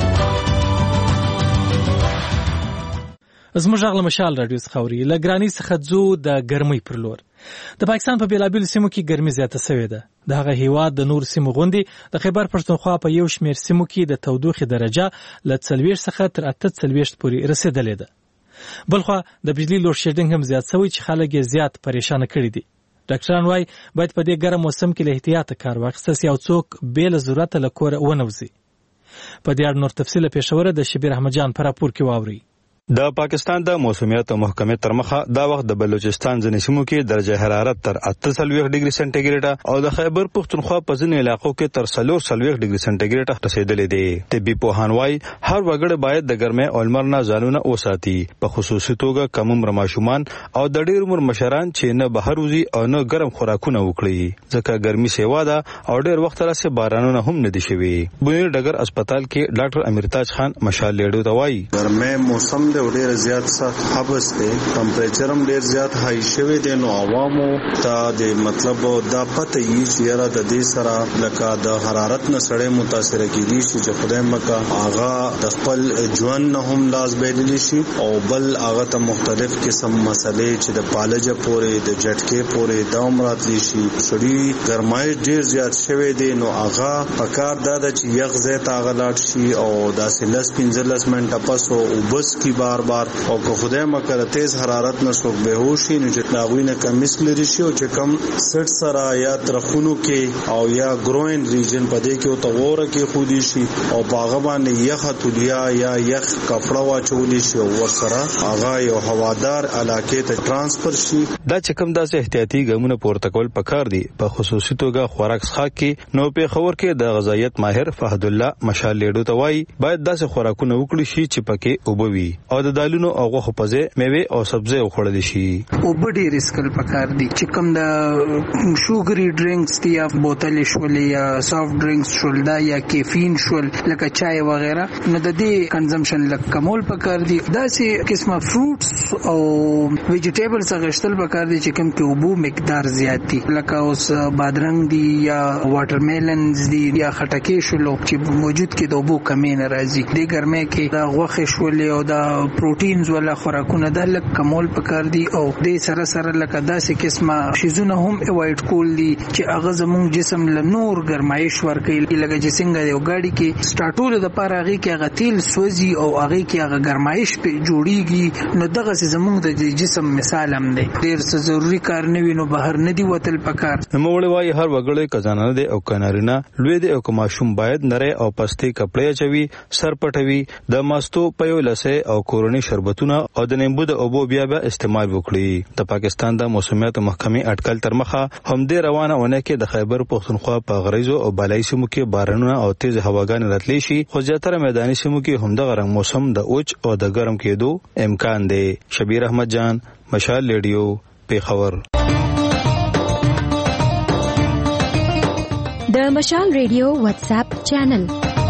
زموږ غږ له مشال رادیو څخه اوري. له ګرانۍ څخه ځو د ګرمۍ پر لور. د پاکستان په بیلابیلو سیمو کې ګرمي زیاته شوې ده. د هغه هیواد د نور سیمو غوندې د خیبر پښتونخوا په یو شمېر سیمو کې د تودوخې درجه له 40 څخه تر 48 پورې رسیدلې ده. بلخوا د بجلی لوډ شیډینګ هم زیات شوی چې خلک یې زیات پریشان کړي دي. ډاکټران وايي باید په دې ګرم موسم کې له احتیاط کار واخیستل شي او څوک بې له ضرورته له کوره ونوځي. په دې اړه نور تفصیل پېښوره د شبیر احمد جان په راپور کې واوري. د پاکستان د موسمیات محکمې تر مخه دا وخت د بلوچستان ځینې سیمو کې درجه حرارت تر 48 ډیګري سنټیګریډ او د خیبر پښتونخوا په ځینې علاقو کې تر 44 ډیګري سنټیګریډ رسیدلې دي. طبي پوهان وايي هر وګړی باید د ګرمۍ او لمر نه ځانونه وساتي، په خصوصي توګه کم عمر ماشومان او د ډېر عمر مشران چې نه بهر وځي او نه ګرم خوراکونه وکړي ځکه ګرمي سیوا ده او ډېر وخت راځي بارانونه هم نه دي شوي. بنیر ډګر هسپتال کې ډاکټر امیرتاج خان مشال لیډو ته وايي ګرمۍ موسم د ډېر زیات سخت حبس دی، ټمپریچر هم ډېر زیات های شوی دی. نو عوامو ته د مطلب دا پته یې چې یاره د دې سره لکه د حرارت نه سړی متاثر کېدی شي چې خدای مکه هغه د خپل ژوند نه هم لاس بایدلی شي او بل هغه ته مختلف قسم مسلې چې د پالجه پورې د جټکې پورې دوام راتلی شي. سړی ګرمای ډېر زیات شوی دی نو هغه پکار دا چې یخ ځای ته هغه لاړ شي او داسې 10-15 منټه پس او بس کی بار بار او که خدای مکه تیز حرارت نه څوک بهوشي نو چې ناغوی نه کمیس لري شي او چې کم سټ سره یا ترخونو کې او یا ګروین ریجن پدې کې او تغوره کې خودي شي او باغ باندې یخ تولیا یا یخ کپڑا واچولی شي او ور سره هغه یو هوادار علاقې ته ترانسفر شي. دا چې کوم داسې احتیاطي ګامونه پورته کول پکار دي په خصوصي توګه خوراک څخه کې. نو په خبر کې د غذایت ماهر فهد الله مشال لیډو ته وايي باید داسې خوراکونه وکړي شي چې پکې اوبوي او د دالونو او غوښه پزې میوه او سبزی وخوړل شي. او بډې ریسکل پکار دي چې کوم د شوګری ډرینکس دي یا بوتل شول یا سافټ ډرینکس شول دا یا کیفین شول لکه چای وغیرہ نو د دې کنزمپشن لکه کمول پکار دي. دا سي قسمه فروټس او ویجیټیبلز غشتل پکار دي چې کوم کې اوبو مقدار زیات دي لکه اوس بادرنګ دي یا واټرمیلنز دي یا خټکې شول چې موجود کې د اوبو کمی نه راځي. د ګرمۍ کې دا غوښه شول او دا پروتینز ولا خوراکونه د لک کمول پکار دي او د سره سره لکه داسې قسمه شیزونه هم اوایډ کول دي چې هغه زموږ جسم له نور ګرمایش ورکوي لکه چې څنګه یو گاډي کې سٹارټول د پاره هغه کې هغه تیل سوځي او هغه کې هغه ګرمایش په جوړیږي نو دغه زموږ د جسم مثال هم دی. ډیر څه ضروری کار نه وینو بهر نه دی وتل پکار. نوموړی وايي هر وګړی کزانه دی او کنارینه لوی دی او کوماشوم باید نری او پستې کپړې چوي سر پټوي د ماستو په یو لسه او کورونی شربتونه او د نیمبو د اوبو بیا استعمال وکړي. د پاکستان د موسمیات محکمې اټکل تر مخه هم د روانه ونه کې د خیبر پښتونخوا په غریزو او بالای سیمو کې بارانونه او تیز هواګان راتلی شي خو زیاتره میداني سیمو کې هم د غرم موسم د اوچ او د ګرم کېدو امکان دی. شبیر احمد جان مشال لیډیو پیښور. د مشال ریډیو واتس اپ چینل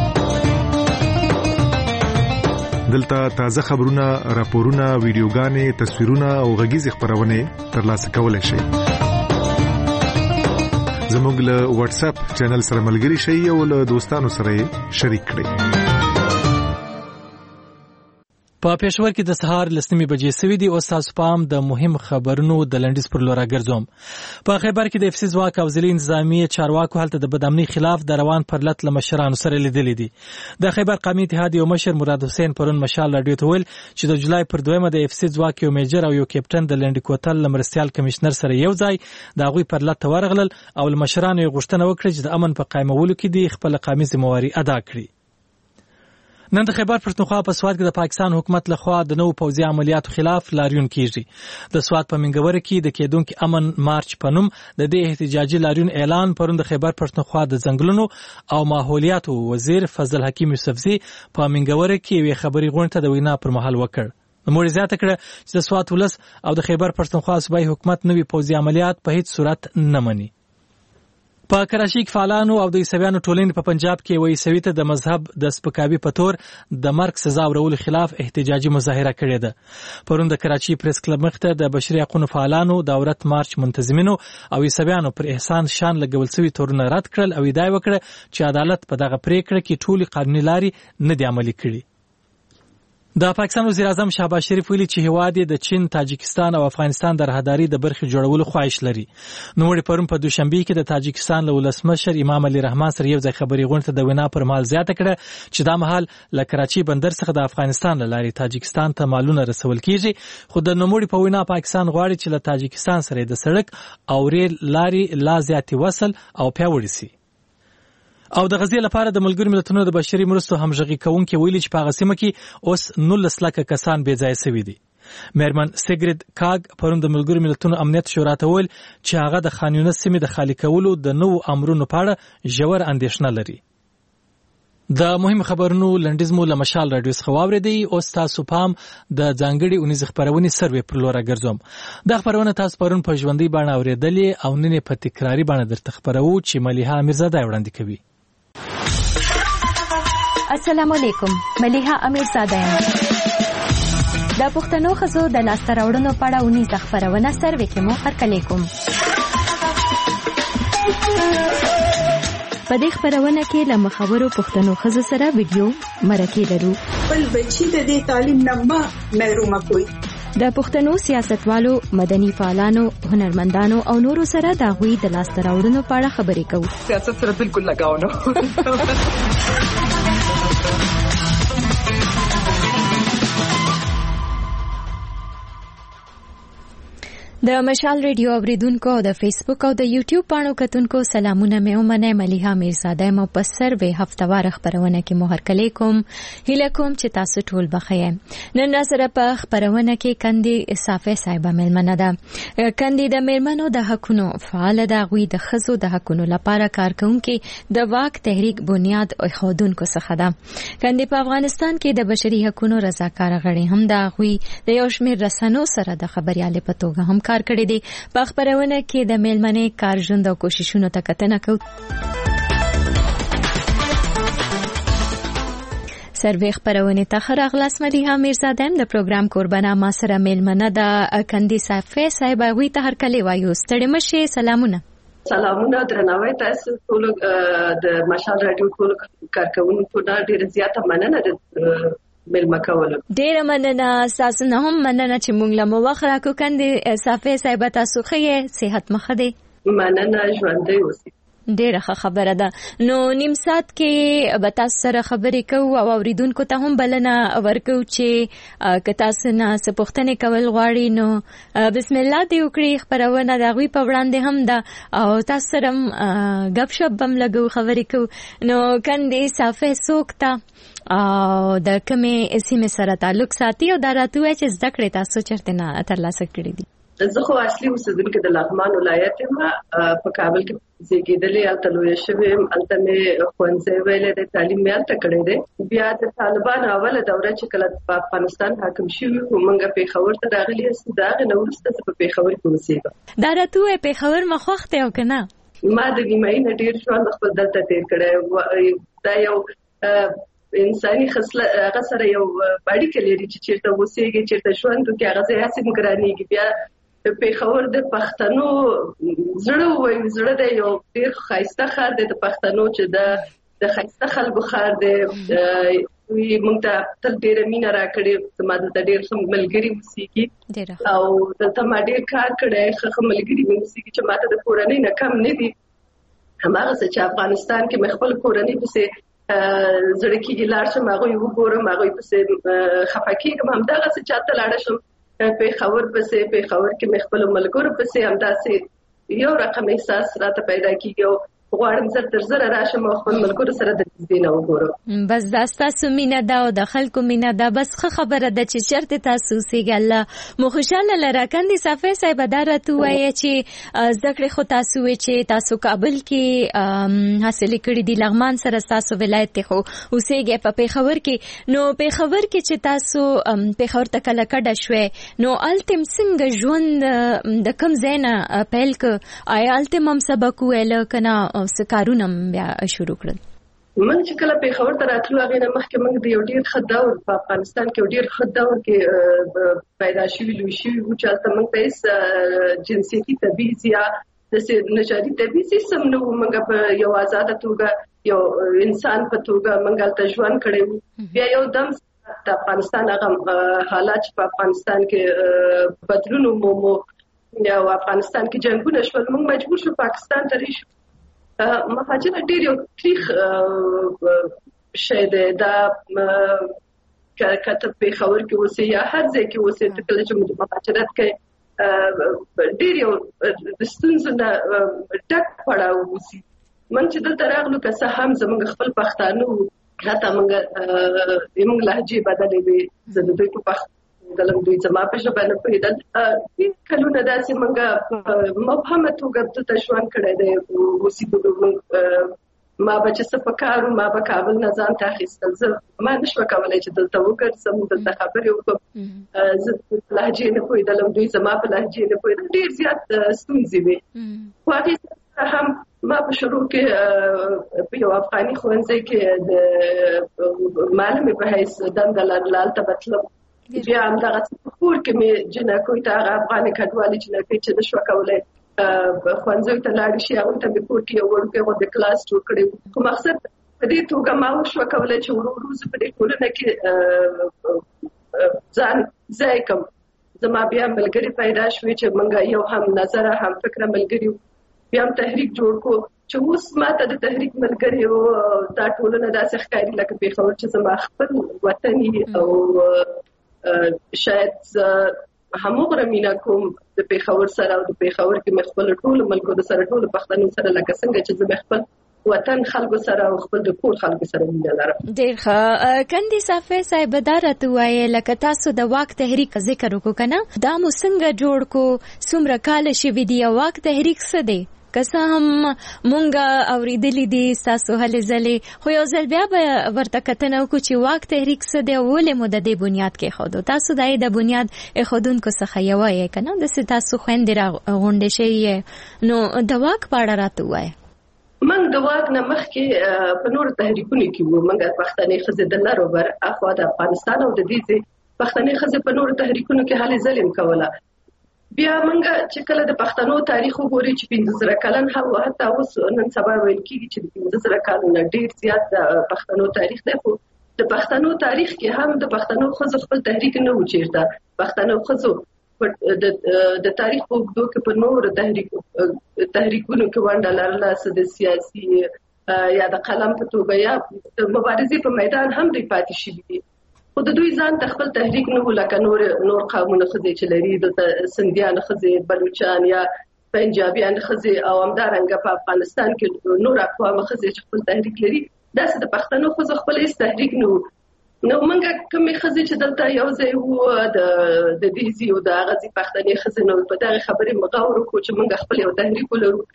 دلته تازه خبرونه، راپورونه، ویډیوګانې، تصویرونه او غږیز خبرونه ترلاسه کولای شئ. زموږ له واتس اپ چینل سره ملګري شئ او له دوستانو سره شریک کړئ. په پېښور کې د سهار 9 بجې سوي دي. اوس تاسو پام د مهم خبرونو د لنډیز پر لور راګرځوم. په خیبر کې د اف سي ځواک او ضلعي انتظامی چارواکو هلته د بدامنۍ خلاف د روان پرلت له مشرانو سره لیدلې دي. د خیبر قومي اتحاد یو مشر مراد حسین پرون مشال راډیو ته ویل چې د جولای پر 2 د اف سي ځواک یو میجر او یو کیپټن د لنډ کوتل مرستيال کمشنر سره یو ځای د هغوی پرلت ته ورغلل او له مشرانو غوښتنه وکړه چې د امن په قائمولو کې د خپل قومي ذمہواری ادا کړي. نن د خیبر پښتونخوا په سواد کې د پاکستان حکومت لخوا د نوو پوځي عملیاتو خلاف لاریون کیږي. د سواد په منګوره کې د کېدونکو امن مارچ په نوم د دې احتجاجي لاریون اعلان پرون د خیبر پښتونخوا د ځنګلونو او ماحولیاتو وزیر فضل حکیم یوسفزي په منګوره کې وی خبري غونډه د وینا پر مهال وکړ. نوموړي زیاته کړه چې د سواد ولس او د خیبر پښتونخوا صوبایي حکومت نوي پوځي عملیات په هیڅ صورت نه مني. په کراچۍ کې فعالانو او د عیسویانو ټولنې په پنجاب کې وایي عیسوي ته د مذهب د سپکاوي په تور د مرګ سزا ورولو خلاف احتجاجي مظاهره کړې ده. پرون د کراچۍ پریس کلب مخته د بشري حقوقو فعالانو د عورت مارچ منتظمینو او عیسویانو پر احسان شان لګول شوی تورونه رد کړل او ادعا وکړه چې عدالت په دغه پریکړه کې ټولي قانوني لارې نه دي عملي کړي. د پاکستان وزیر اعظم شهباز شریف ویلي چې هیواد د چین، تاجکستان او افغانستان د راهداري د برخې جوړولو خواهش لري. نوموړي پرون په دوشنبه کې د تاجکستان له ولسمشر امام علي رحمان سره یو ځای خبري غونډه د وینا پر مهال زیاته کړه چې دا مهال له کراچۍ بندر څخه د افغانستان له لارې تاجکستان ته مالونه رسول کیږي. خو د نوموړي په وینا پاکستان غواړي چې له تاجکستان سره د سړک او ریل لارې لا زیاتې وصل او پیاوړي شي. او د غزې لپاره د ملګرو ملتونو د بشري مرستو همغږي کوونکي ویلي چې په هغه سیمه کې اوس 19 لکه کسان بې ځایه شوي دي. میرمن سیګرید کاګ پرون د ملګرو ملتونو امنیت شورا ته ویل چې هغه د خان یونس سیمې د خالي کولو د نوو امرونو په اړه ژور اندېښنه لري. د مهم خبرونو لنډیز مو له مشال راډیو څخه واورېدئ. اوس تاسو پام د ځانګړي اونیزې خپرونې سروې پر لور راګرځوم. دا خپرونه تاسو پرون په ژوندۍ بڼه اورېدلې او نن په تکراري بڼه درته خپروو چې ملیحه امیرزاده وړاندې کوي. السلام علیکم، ملیحه امیرزاده یم. د پښتنو ښځو د لاسته راوړنو په اړه اونیزه خپرونه سروې کې مو هرکلی کوم. په دې خپرونه کې له مخورو پښتنو ښځو سره ویډیو مرکې لرو. خپل بچي د دې تعلیم نه مه محرومه کوئ. د پښتنو سیاستوالو، مدني فعالانو، هنرمندانو او نورو سره د هغوی د لاسته راوړنو په اړه خبرې کوو. سیاست سره بالکل لګاو نه. د مشال ریډیو اوریدونکو او د فیسبوک او د یوټیوب پاڼو کتونکو سلامونه مې ومنه. ملیحه امیرزاده مو په سروې هفتوار خبرونه کې مو هرکلی کوم. هیله کوم چې تاسو ټول بخیر. نن سره په خبرونه کې کندي صافی صاحب مېلمنه ده. کندي د میرمنو د حقونو فعال ده. غوي د ښځو د حقونو لپاره کار کوونکي د واک تحریک بنیاد او خودونکو څخه ده. کندي په افغانستان کې د بشري حقونو رضاکار غړي هم ده. غوي د یو شمېر رسنیو سره د خبريالۍ په توګه هم کار کړی دی. په خبرونه کې د میلمنې کار ژوند او کوششونو ته کتنه کوو. سروې خبرونه ته خراغلاس ملیحه امیرزاده د پروګرام قربانه ما سره میلمنه د کندي صافی صاحب وی ته هرکلی وایو. ستړي مشه. سلامونه. سلامونه درناوی تاسو ټول د مشال رادیو ټول کارکونکو ډیر زیاته مننه د ملما کولو. ډیر مننه. تاسو نه هم مننه چې مونږ له وخت راکو. کندي صافی صاحب تاسو ښه صحت مخه دی. مننه. ژوندۍ اوسئ. ډیره ښه خبره ده. نو نیم ساعت کې به تاسو سره خبرې کوو او اوریدونکو ته هم بلنه ورکو چې که تاسو نه څه پوښتنې کول غواړي نو بسم الله دې وکړي. خبرونه د هغوی په وړاندې هم ده او تاسو سره هم ګپ شپ هم لګو، خبرې کوو. نو کندي صافی څوک ته او د کومې سیمې سره تعلق ساتي او دا راته وایي چې زده کړې تاسو چېرته نه ترلاسه کړې دي؟ زه خو اصلي اوسېدونکې د لغمان ولایت یم. په کابل کې زیږېدلې، هلته لویه شوې یم. هلته مې ښوونځی ویلی دی، تعلیم مې هلته کړی دی. بیا د طالبانو اوله دوره چې کله په افغانستان حاکم شوي وو، موږ پېښور ته راغلي یاستو. د هغې نه وروسته زه په پېښور کې اوسېږم. دا راته وایي پېښور مو خوښ دی او که نه؟ ما د نیمایي نه ډېر ژوند خپل دلته تېر کړی. دا یو انساني خصلت هغه سره یو اړیکه لري چې چیرته اوسېږي، چیرته ژوند وکړي، هغه ځای هسې هم ګرانېږي. بیا پېښور د پښتنو زړه وایي، زړه دی یو ډېر ښایسته ښار دی د پښتنو چې د ښایسته خلکو ښار دی. وی موږ ته تل ډېر مینه راکړې زما د ډېر ملګری موسیقي او دلته ما ډېر کار کړی ښه ملګری موسیقي چې ماته د کورنۍ نه کم نه دي هماغه څه چې افغانستان کې مې خپل کورنۍ پسې زړه کېږي لاړ شم هغوی وګورم هغوی پسې خفه کېږم همدغه څه چاته لاړه شم پېښور پسې پېښور کې مې خپلو ملګرو پسې همداسې یو رقم احساس راته پیدا کېږي او غواړم زر تر زره راشم او خپل ملګرو سره د دې نه وګورم. بس دا ستاسو مینه ده او د خلکو مینه ده. بس ښه خبره ده چې چېرته تاسو اوسېږئ الله مو خوشحاله لره. کندې صافی صاحب دا راته ووایه چې زده کړې خو تاسو وایي چې تاسو کابل کې حاصلې کړي دي لغمان سره ستاسو ولایت دی خو اوسېږئ په پېښور کې. نو پېښور کې چې تاسو پېښور ته کله کډه شوې نو هلته څنګه ژوند د کوم ځای نه پیل کړ آیا هلته هم سبق وویله که نه څه کارونه بیا شروع کړل؟ موږ چې کله پېښور ته راتلو هغې نه مخکې موږ د یو ډېر ښه دور په افغانستان کې یو ډېر ښه دور کې پیدا شوي لوی شوي وو چې هلته موږ ته هېڅ جنسیتي تبعیض یا داسې نژادي تبعیض هېڅ هم نه وو. موږ په یو ازاده توګه یو انسان په توګه موږ هلته ژوند کړی وو. بیا یو دم د افغانستان هغه حالات چې په افغانستان کې بدلون ومومو یا افغانستان کې جنګونه شول موږ مجبور شو پاکستان ته راشو. مهاجرت ډېر یو تریخ شی دی دا کته پېښور کې اوسې یا هر ځای کې اوسې کله چې مهاجرت کوي ډېر یو د ستونزو نه ډک پړاو اوسي. من چې دلته راغلو که څه هم زموږ خپل پښتانه وو حتی موږ لهجې بدلې وې زه د دوی په پښتو دلم دوی زما په ژبه نه پوهېدل کلونه داسې موږ مبهمه توګه دلته ژوند کړی دی اوسېدلو ما به چې څه په کار وو ما به کابل نه ځان ته اخیستل زه ما نه شوه کولی چې دلته وګرځم دلته خبرې وکړم زه لهجې نه پوهېدلم دوی زما په لهجې نه پوهېدل ډېر زیات ستونزې وې خو هغې هم ما په شروع کې په یو افغاني ښوونځي کې د معلمې په حیث دنده لرله هلته به تلم بیا همدغه په کور کې مې جنکوی ته هغه افغاني کډوالې جنکۍ چې نه شوه کولی ښوونځیو ته لاړې شي هغوی ته مې کور کې یو وړوکی غوندې کلاس جوړ کړی و. خو مقصد په دې توګه ما وشوه کولی چې ورو ورو زه په دې ټولنه کې ځان ځای کړم. زما بیا ملګري پیدا شوې چې موږ یو هم نظره هم فکره ملګري وو. بیا هم تحریک جوړ کړو چې اوس ماته د تحریک ملګري وو دا ټولنه داسې ښکاري لکه پېښور چې زما خپل وطن او شاید هموغره مینه کوم د پېښور سره او د پېښور کې مې خپل ټولو ملګرو سره ټولو پښتنو سره لکه څنګه چې زه خپل وطن خلکو سره او خپل د کور خلکو سره مینه لرم. ډېر ښه. کندې صافی صاحب دا راته ووایه لکه تاسو د واک تحریک ذکر وکړو که نه دا مو څنګه جوړ کړو څومره کاله شوي دي او واک تحریک څه دی؟ که څه هم مونږ اورېدلي دي ستاسو هلې ځلې خو یو ځل بیا به ورته کتنه وکړو چې واک تحریک څه دی او ولې مو د دې بنیاد کېښودو. تاسو د د بنیاد ایښودونکو څخه یوه یې که نه داسې تاسو خویندې راغونډې شوي یې نو د واک په اړه راته ووایه. موږ د واک نه مخکې په نورو تحریکونو کې وو. موږ پښتنې ښځې د لر وبر اخوا د افغانستان او د دې پښتنې ښځې په نورو تحریکونو کې هلې ځلې هم کوله. بیا موږ چې کله د پښتنو تاریخ وګوري چې 1500 کلن هم حتی اوس نن سبا ویل کېږي چې د 1500 کلونو ډېر زیات د پښتنو تاریخ دی خو د پښتنو تاریخ کې هم د پښتنو ښځو خپل تحریک نه و چېرته. پښتنو ښځو د تاریخ په اوږدو کې په نورو تحریکونو کې ونډه لرله څه د سیاسي یا د قلم په توګه یا د مبارزې په میدان هم دوی پاتې شوي دي خو د دوی ځان ته خپل تحریک نه و لکه نور قومونه ښځې چې لري دلته سندیان ښځې بلوچان یا پنجابیان ښځې او همدارنګه په افغانستان کې نور اقوام ښځې چې خپل تحریک لري داسې د پښتنو ښځو خپل هېڅ تحریک نه و. نو موږ کومې ښځې چې دلته یو ځای وو د دې ځي او د هغه ځي پښتنې ښځې نو په دغې خبرې مو غور وکړو چې موږ خپل یو تحریک ولرو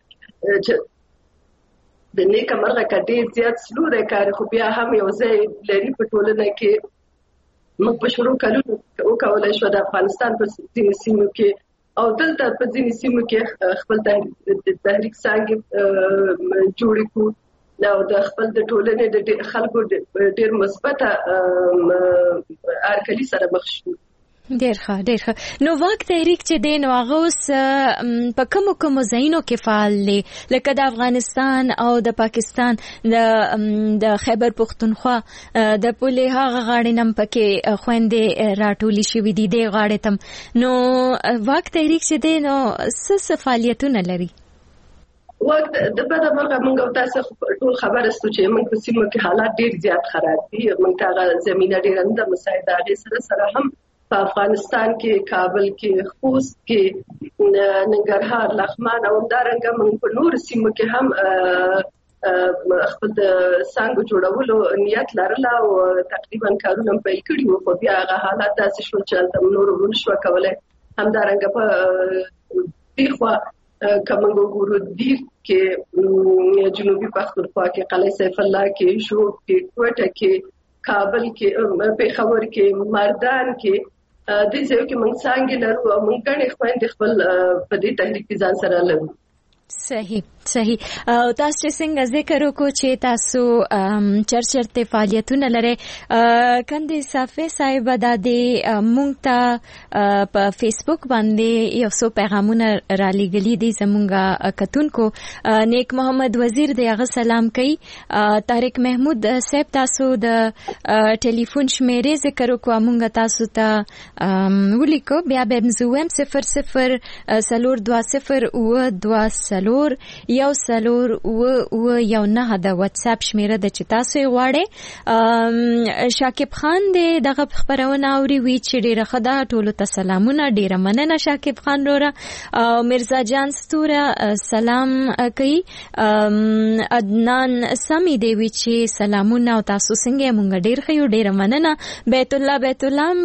چې د نیکه مرغه که ډېر زیات سلوری کار خو بیا هم یو ځای لري په ټولنه کې. موږ په شروع کلونو وکولی شو د افغانستان په ځینې سیمو کې او دلته په ځینې سیمو کې خپل تحریک څانګې جوړې کړو او د خپل د ټولنې د خلکو ډېر مثبته هرکلي سره مخ شو. ډېر ښه. نو واک تحریک چې دی نو هغه اوس په کومو ځایونو کې فعال دی، لکه د افغانستان او د پاکستان د خیبر پختونخوا د پولې هغه غاړې نم پکې خويندې راټولې شوې دي د غاړې تم. نو واک تحریک چې دی نو څه فعالیتونه لري؟ وخت د بده مرغه موږ تاسو ټول خبره ستو چې موږ په سیمه کې حالات ډېر زیات خراب دي. موږ ته زمينه ډېر انده مساعده غي سره هم په افغانستان کې، کابل کې، خوست کې، ننګرهار، لغمان او همدارنګه موږ په نور سیمو کې هم خپل د څنګه جوړولو نیت لرله او تقریبا کارونه پیل کړي وو. خو بیا هغه حالات داسې شو چې تم نور ونشو کولای. همدارنګه په دیخوا کومنګو ګورو دي کې جنوبي پښتونخوا کې، قلعه سیف الله کې، شوب کې، کوټه کې، کابل کې، پیښور کې، مردان کې د ځای کې موږ څنګه لرو او موږ غني خويندې خپل په دې تحریک ځان سره لرو. صحیح. او تاسو چې څنګه ذکر وکړو چې تاسو چرچرته فعالیتونه لري، کندې صافي صاحب د مونږ ته په فیسبوک باندې یو څو پیغامونه را لېږلي دي زمونږه کتونکو. نیک محمد وزیر دی هغه سلام کوي. طارق محمود صاحب تاسو د ټلیفون شمیرې ذکر وکړو، مونږ تاسو ته ولیکو، بیا به مزوم 00 420 220 یو سلور و یو نه د واتس اپ شمیره د چې تاسو غواړئ. شاکب خان دې دغه خبرونه اوري وی چې ډیره خدا ټولو ته سلامونه، ډیره مننه شاکب خان وروره. مرزا جان ستوره سلام کوي. عدنان سمي دی وی چې سلامونه او تاسو څنګه مونږ ډیر خيو، ډیره مننه. بیت الله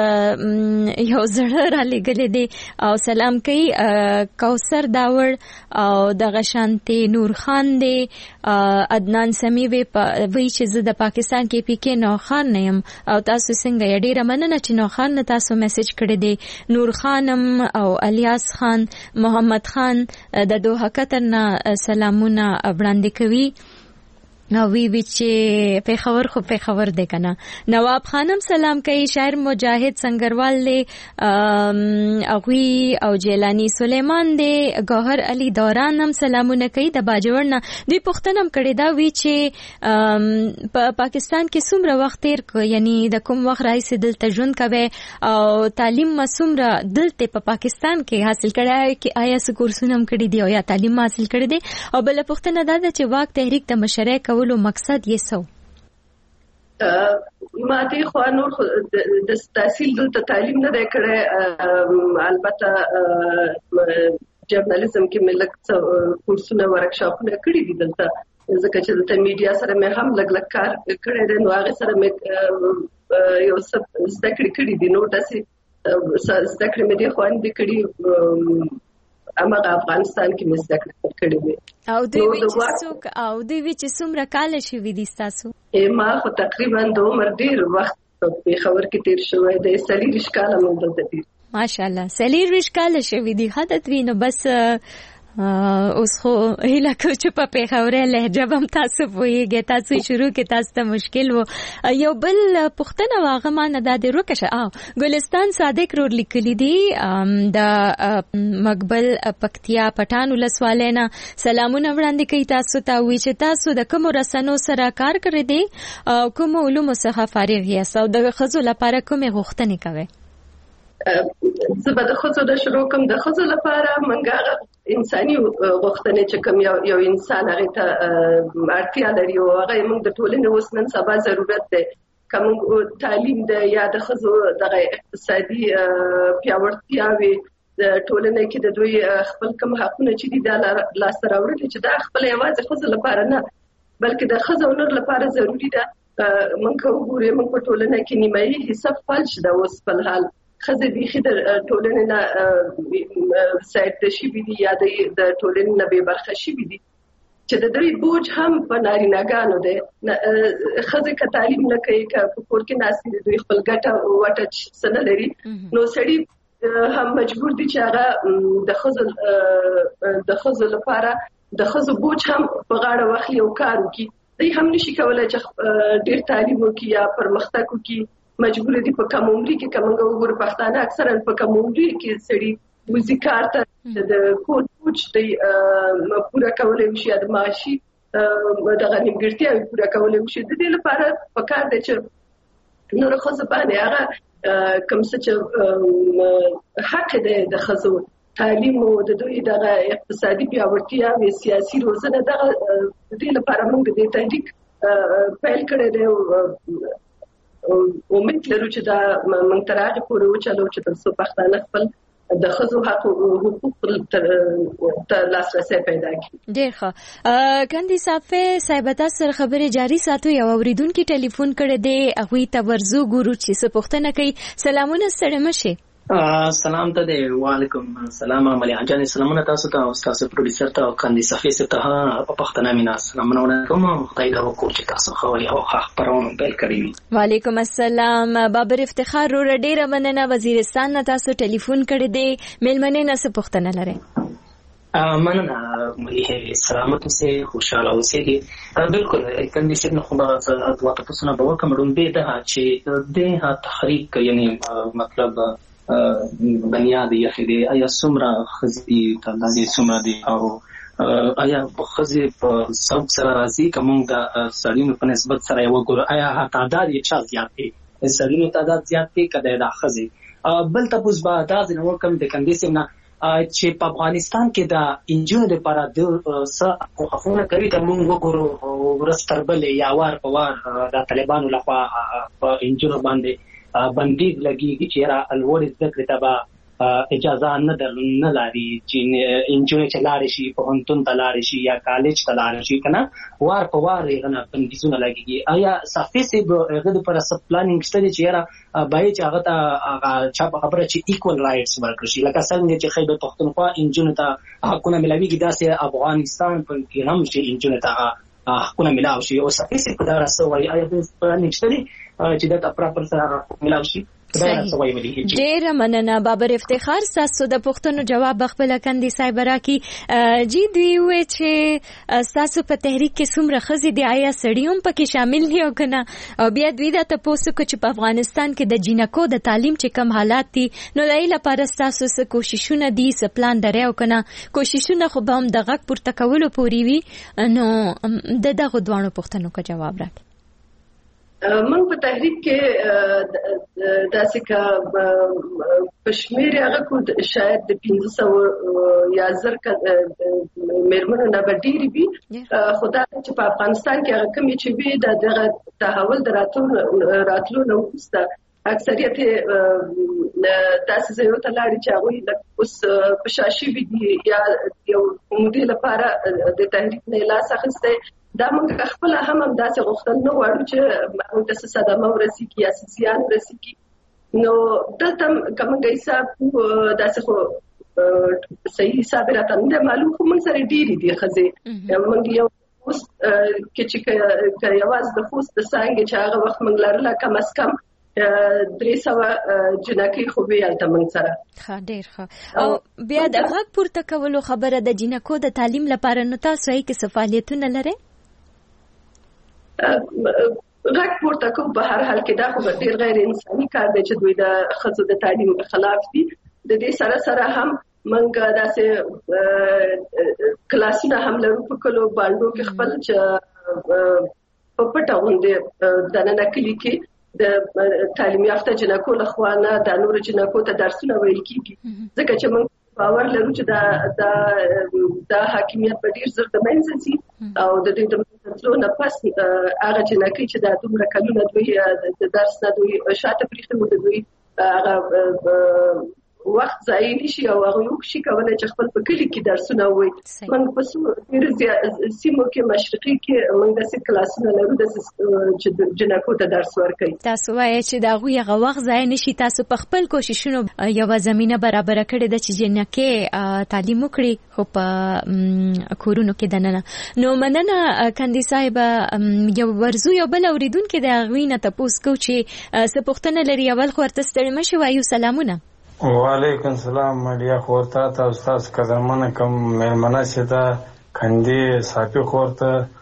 په یو زړه را لګلې دی او سلام کوي. کوثر داور او د غشانتي نور خان دی. عدنان سمي وی چې زه د پاکستان کې پی کې نو خان نه يم او تاسو څنګه ډیره مننه چې نو خان نه تاسو میسج کړی دی. نور خانم او الیاس خان، محمد خان د دوه کترنا سلامونه وړاندې کوي. وی چې پیښور خو پیښور دی کنه. نواب خانم سلام کوي. شاعر مجاهد سنگروال دی، اغوی او جیلانی سلیمان دی. گوهر علی دوران هم سلامونه کوي د باجوړ نه. دوی پوښتنه هم کړې دا وی چې په پاکستان کې څومره وخت تیر کو، یعنی د کوم وخت راځي دلته ژوند کوي او تعلیم مسومره دلته په پاکستان کې حاصل کړی کې، آیا څه کورسونه هم کړی دی او یا تعلیم حاصل کړی دی. او بل پوښتنه دا ده چې واک تحریک د مشرک ولو مقصد یې سو؟ ما دې خو نور د تحصیل دلته تعلیم نه دی کړی، البته جرنالیزم کې مې لږ کورسونه ورکشاپونه کړي دي دلته، ځکه چې دلته میډیا سره مې هم لږ کار کړی دی. نو هغه سره مې یو څه زده کړې دي. نو داسې زده کړې مې دي خوندې کړي امغه افغانستان کې مې زده کړې دي. او دوی چې څومره کال شوي دي تاسو؟ ما خو تقریبا د عمر ډیر وخت په پیښور کې تیر شوی دی. 40 کاله مې دلته تیر. ماشاءالله 40 کاله شوي دي. حدت وینو بس اوس خو هیله کو چې په پیښوري لهجه هم تاسو وایي، تاسو شروع کې تاسو ته مشکل وو. یو بل پښتنه واغه ما نه د روکشه ګلستان صادق رور لیکلی دی د مقبل پکتیا پټان ولسوالینا سلامونه وړاندې کوي تاسو ته. وی چې تاسو د کوم رسنو سره کار کړی دی او کوم علوم څخه فارغ یاست او د خزو لپاره کومه غوښتنې کوي؟ زه به د خزو د شروع کوم. د خزو لپاره منګه انساني غوښتنې چې کوم یو انسان هغه ته اړتیا لري او هغه موږ د ټولنې اوس نن سبا ضرورت دی. کوم تعلیم د یا د خزو د اقتصادي پیاوړتیا وي د ټولنې کې د دوی خپل کوم حقونه چې دي د لاسته راوړل چې دا خپل یوازې خزو لپاره نه بلکې د خزو نور لپاره ضروری ده. موږ وګورئ موږ په ټولنه کې نیمایي حصہ فلج ده اوس په حال خزه بيخي د ټولنې نه سایت شي بي دي یا د ټولنې نه به برخه شي بي دي چې د دوی بوج هم په نارینه‌ګانو ده. خزه ک تعلیم نه کوي ک په کور کې ناسي دوی خپل ګټه وټه سن لري نو سړي هم مجبور دي چې هغه د خزه لپاره د خزه بوج هم په غاړه واخلي او کار وکړي. دوی هم نشي کولای چې ډیر تعلیم وکړي یا پرمختګ وکړي مجبور دي په کوم عمر کې کومه وګور پښتانه اکثرا په کوم عمر کې سړي موزیکار ته د کوچ دی پورا کولای شي د معاشي دغه نیمګړتیاوې پورا کولای شي. د دې لپاره پکار دی چې نور خو زبانه هغه کوم څه چې حق دی د خزو تعلیم او د دوی دغه اقتصادي پیاوړتیا او سیاسي روزنه دغه د دې لپاره موږ د تحریک پیل کړی دی او امید لرو چې دا موږ تر هغه پورې وچلو چې تر څو پښتانه خپل د خزو حق او حقوق ته لاسرسي پیدا کړي. ډېر ښه. کندي صاحب تاسو سره خبرې جاري ساتو. یو اوریدونکو ټلیفون کړی دی، هغوی ته ورزو ګورو چې څه پوښتنه کوي. سلامونه ستړي مشئ. سلام ته دی. وعلیکم السلام مليان جان. سلامونه تاسو ته او تاسو پروډوسر ته او کندي صفي ته په پښتنه مینا سلامونه کوم. خدای دا وکړي چې تاسو خو یو حق پرونه بیل کړی. وعلیکم السلام. بابر افتخار رو ډیره مننه. وزیرستان نه تاسو ټلیفون کړی دی. ملمنه نه څه پوښتنه لرئ؟ مننه ملي سلامت اوسئ، خوشاله اوسئ. بالکل کندي صاحب نو خو دوه تاسو نه به کوم به دا چې د تحریک یعنی مطلب بنیاد یې خېدي آیا څومره خزي تعداد څومره دي او آیا خزي په څوک سره راځي کوم د سړینو په نسبت سره یو ګور آیا تعداد یې چا زیات دي سړینو تعداد زیات دي کده د خزي بل تاسو به دا نو کوم د کندیسم نه چې په افغانستان کې د انجونو لپاره د څه حقوقونه کوي ته موږ وګورو ورستربلې یا وار په وار د طالبانو لخوا په انجونو باندې بندیز لګیږي چې را الوړ زده کړې ته به اجازه نه لري چې انجونې چې لاړې شي په هنتون ته لاړې شي یا کالج ته لاړې شي کنه وار په وار یې بندیزونه لګیږي. آیا صافي سیب هغه د پر سب پلانینګ شته چې را باید چې هغه ته چا په خبره چې ایکوال رائټس ورکړي شي لکه څنګه چې خیبر پښتونخوا انجونې ته حقونه ملويږي داسې افغانستان په کې هم چې انجونې ته حقونه ملاوي شي او صافي سیب دا راځي آیا د پلانینګ شته چې دا پراپر سره ملاوي شي. ډېر مننه بابر افتخار. تاسو د پوښتنو جواب خپل کندي صاحب راکړي. جی دوی وې چې تاسو په تحریک کې څومره خزي دي آیا سړي هم پکې شامل دي او کنه او بیا دوی دا تاسو کو چې په افغانستان کې د جینکو د تعلیم چې کم حالات دي نو دای لپاره تاسو څه کوششونه دي څه پلان درې او کنه کوششونه خو به هم د غږ پورته کولو پوری وي نو د دغه دوانو پوښتنو کا جواب راکړي. من په تحریک کې داسې کا پښمیر هغه کو شاید د 1500 یا زر کا مېرمنو نه ډېری وي خدای چې په افغانستان کې هغه کمی چې وي د تحول راتلو نو اکثریت داسې ځایونو ته لاړې چې هغوی اوس په شاشي وي دي یا یو مودې لپاره د تحریک نه لاس اخیستی. دا موږ خپل هم داسې غوښتل نه غواړو چې موږ د صدمه ورسېږي یا زیان ورسېږي. نو دلته کومه حساب داسې خو صحیح حساب راته نه معلوم خو موږ سره ډېرې دي ښځې. موږ یو خوست کې چې یوازې د خوست د څانګې چې هغه وخت موږ لرله کم از کم 300 جنکې خو وی الته موږ سره. ښه ډېر ښه. او بیا د غږ پورته کولو خبره د جنکو د تعلیم لپاره نو تاسو یې کې څه فعالیتونه لرئ؟ غږ پورته کوم په هر حال کې دا خو ډېر غیر انساني کار دی چې دوی د ښځو د تعلیم خلاف دي. د دې سره سره هم موږ داسې کلاسونه هم لرو په کلو باندې کې خپل چې په پټه غونډې د نن کلی کې د تعلیم یافته جنکو لخوا نه د نور جنکو ته درسونه ویل کیږي ځکه چې موږ باور لرو چې دا حاکمیت په ډیر زر د منځ سي او د دې د منځلو نه پس هغه جنکې چې د دومره کلونه دوی د درس نه دوی شاته پریخته مو دوی هغه وخت ځای نشي او هغه یو شي کولای چې خپل په کلی کې درسونه وایي. موږ په سیمو کې مشرقي کې موږ د کلاسونو لرو د چې جنکو ته درس ورکوي. تاسو وایي چې دا هغه وخت ځای نشي تاسو په خپل کوششونو یو زمينه برابر کړې د چې جنکې تعلیم وکړي خو په کورونو کې دننه. نو مننه کندي صاحب یو ورزو یو بل اوریدونکو د غوینه تاسو کو چې څه پوښتنه لري اول خو ورته ستړي مشي وایو. سلامونه. وعلیکم السلام ملیا خورتا تا استاد قدرمنه کوم مېرمنه چې دا کندي صافي خورته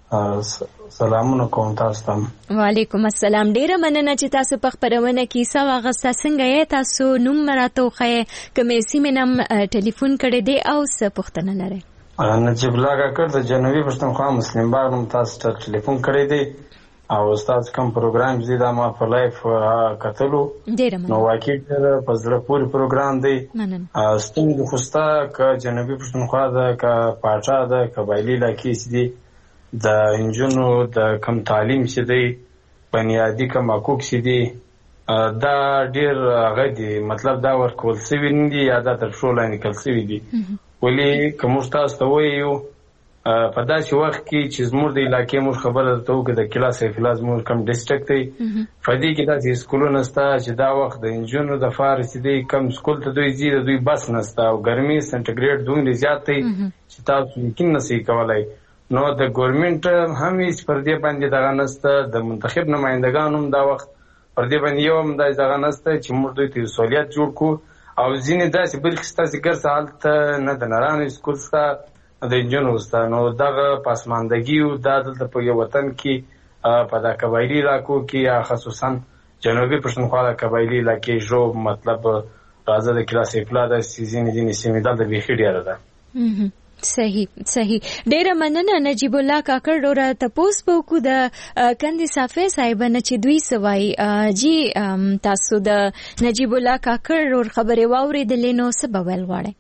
سلامونه کوم تاسو ته. وعلیکم السلام. ډیره مننه چې تاسو په خبرونه کې څه واغسته. څنګه یې تاسو نوم راته وښایئ، کومې سیمې نم ټلیفون کړی دی او څه پوښتنه لرئ؟ نجیب الله کاکړ د جنوبي پښتونخوا مسلم باغ نوم تاسو ته ټلیفون کړی دی او تاسو کوم پروګرام چې دا ما په لایف کتلو نو واقعي په زړه پورې پروګرام دی. ستونزې خو شته که جنوبي پښتونخوا ده که پاټا ده قبایلي علاقې چې دي د نجونو د کم تعلیم چې دی بنیادي کم حقوق چې دي دا ډېر هغه دي مطلب دا ورکول سوي نه دي یا دا تر پښو لاندې کړل سوي دي. ولې که موږ تاسو ته وایو په داسې وخت کې چې زموږ د علاقې موږ خبره درته وکړو د کلا سیفلا زموږ کم ډسټرکټ دی په دې کې داسې سکولونه شته چې دا وخت د نجونو دپاره چې دی کم سکول ته دوی ځي د دوی بس نشته او ګرمي سنټیګریډ دومره زیات دی چې تاسو یقین نشئ کولی. نو د ګورنمنټ هم هیڅ پر دې باندې دغه نشته، د منتخب نمایندګانو هم دا وخت پر دې باندې یو هم دغه نشته چې موږ دوی ته مسؤلیت جوړ کړو. او ځینې داسې برخې شته چې ګرځه هلته نه د نرانو سکول شته د نجونو شته. نو دغه پسماندګي دا دلته په یو وطن کې په دا قبایلي علاقو کې یا خصوصا جنوبي پښتونخوا د قبایلي علاقې ژو مطلب راځه د کلا سیفلا د ځینې سیمې دلته بیخي ډېره ده. صحیح. ډیره مننه نجیب الله کاکړ. ډوره تپوس په کو د کندې صافی صاحب نه چې دوی سوای جی تاسو د نجیب الله کاکړ ور خبره واوریدلې نو څه به ویل غواړئ؟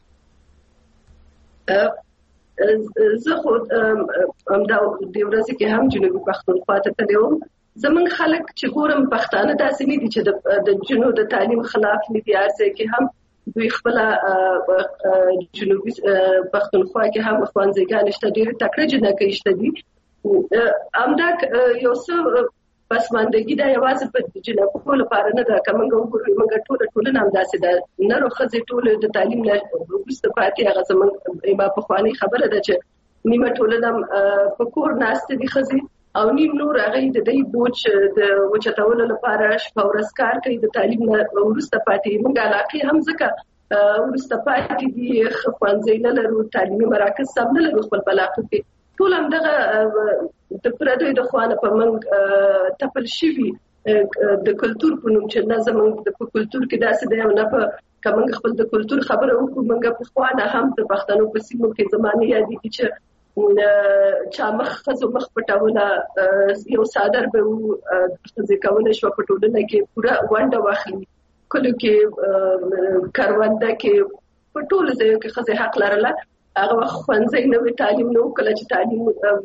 زه خو همدا د ورځې کې هم جنوبي پښتونخوا ته تللی وم. زمونږ خلک چې ګورم پښتانه داسې نه دي چې د جنوب د تعلیم خلاف نه دي. هر ځای کې هم دوی خپل جنوبي پښتونخوا کې هم ښوونځیګانې شته، ډېرې تکړه جنکۍ شته دي. همدا یو څه پسماندګي دا یوازې په جنکو لپاره نه ده، که موږ وګورو موږ ټولنه همداسې ده. نر او ښځې ټولې د تعلیم نه وروسته پاتې. هغه زموږ ما پخوانۍ خبره ده چې نیمه ټولنه په کور ناستې دي ښځې او نیم نور هغه د دې بوج د وچتولو لپاره شپه ورځ کار کوي. د تعلیم نه وروسته پاتې موږ علاقې هم ځکه وروسته پاتې دي، ښوونځي نه لرو، تعلیمي مراکز سم نه لرو خپل علاقو کې. ټول همدغه د پردیو د خوا نه په موږ تپل شوي د کلتور په نوم چې نه زموږ په کلتور کې داسې دی او نه په که موږ خپل د کلتور خبره وکړو. موږ پخوا نه هم د پښتنو په سیمو کې زمانې یادېږي چې چا مخ ښځو مخ پټوله، یو څادر به و ښځې کولی شوه په ټولنه کې پوره ونډه واخلي. کلو کې کرونده کې په ټولو ځایو کې ښځې حق لرله. هغه وخت ښوونځی نه وي، تعلیم نه و. کله چې تعلیم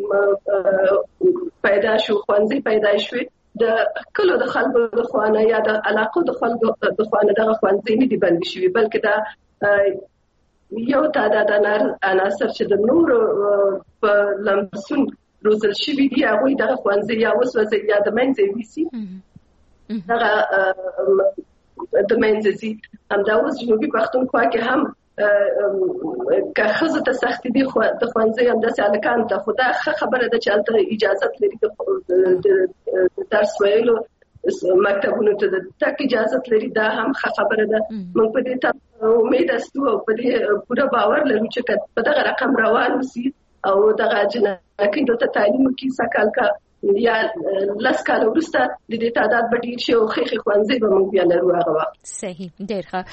پیدا شو، ښوونځي پیدا شوې، د کلو د خلکو د خوا نه یا د علاقو د خلکو د خوا نه دغه ښوونځي نه دي بندي شوي، بلکې دا یو تعداد عناصر چې د نورو په لمسون روزل شوي دي هغوی دغه ښوونځي یا وسوځي یا د منځه یوسي، دغه د منځه ځي. همدا اوس جنوبي پښتونخوا کې هم که ښځو ته سختي دي د ښوونځي همداسې هلکانو ته، خو دا ښه خبره ده چې هلته اجازت لري د درس ویلو، مکتبونو ته د تګ اجازت لري. دا هم ښه خبره ده. موږ په دې امید استو او په دې پوره باور لرو چې په دغه رقم روان وسي او دغه جنکۍ ته تعلیم کې سکال کا یا لس کال وروسته د دې تعداد به ډېر شي او ښې ښوونځي به موږ بیا لرو هغه وخت. صحیح، ډېر ښه.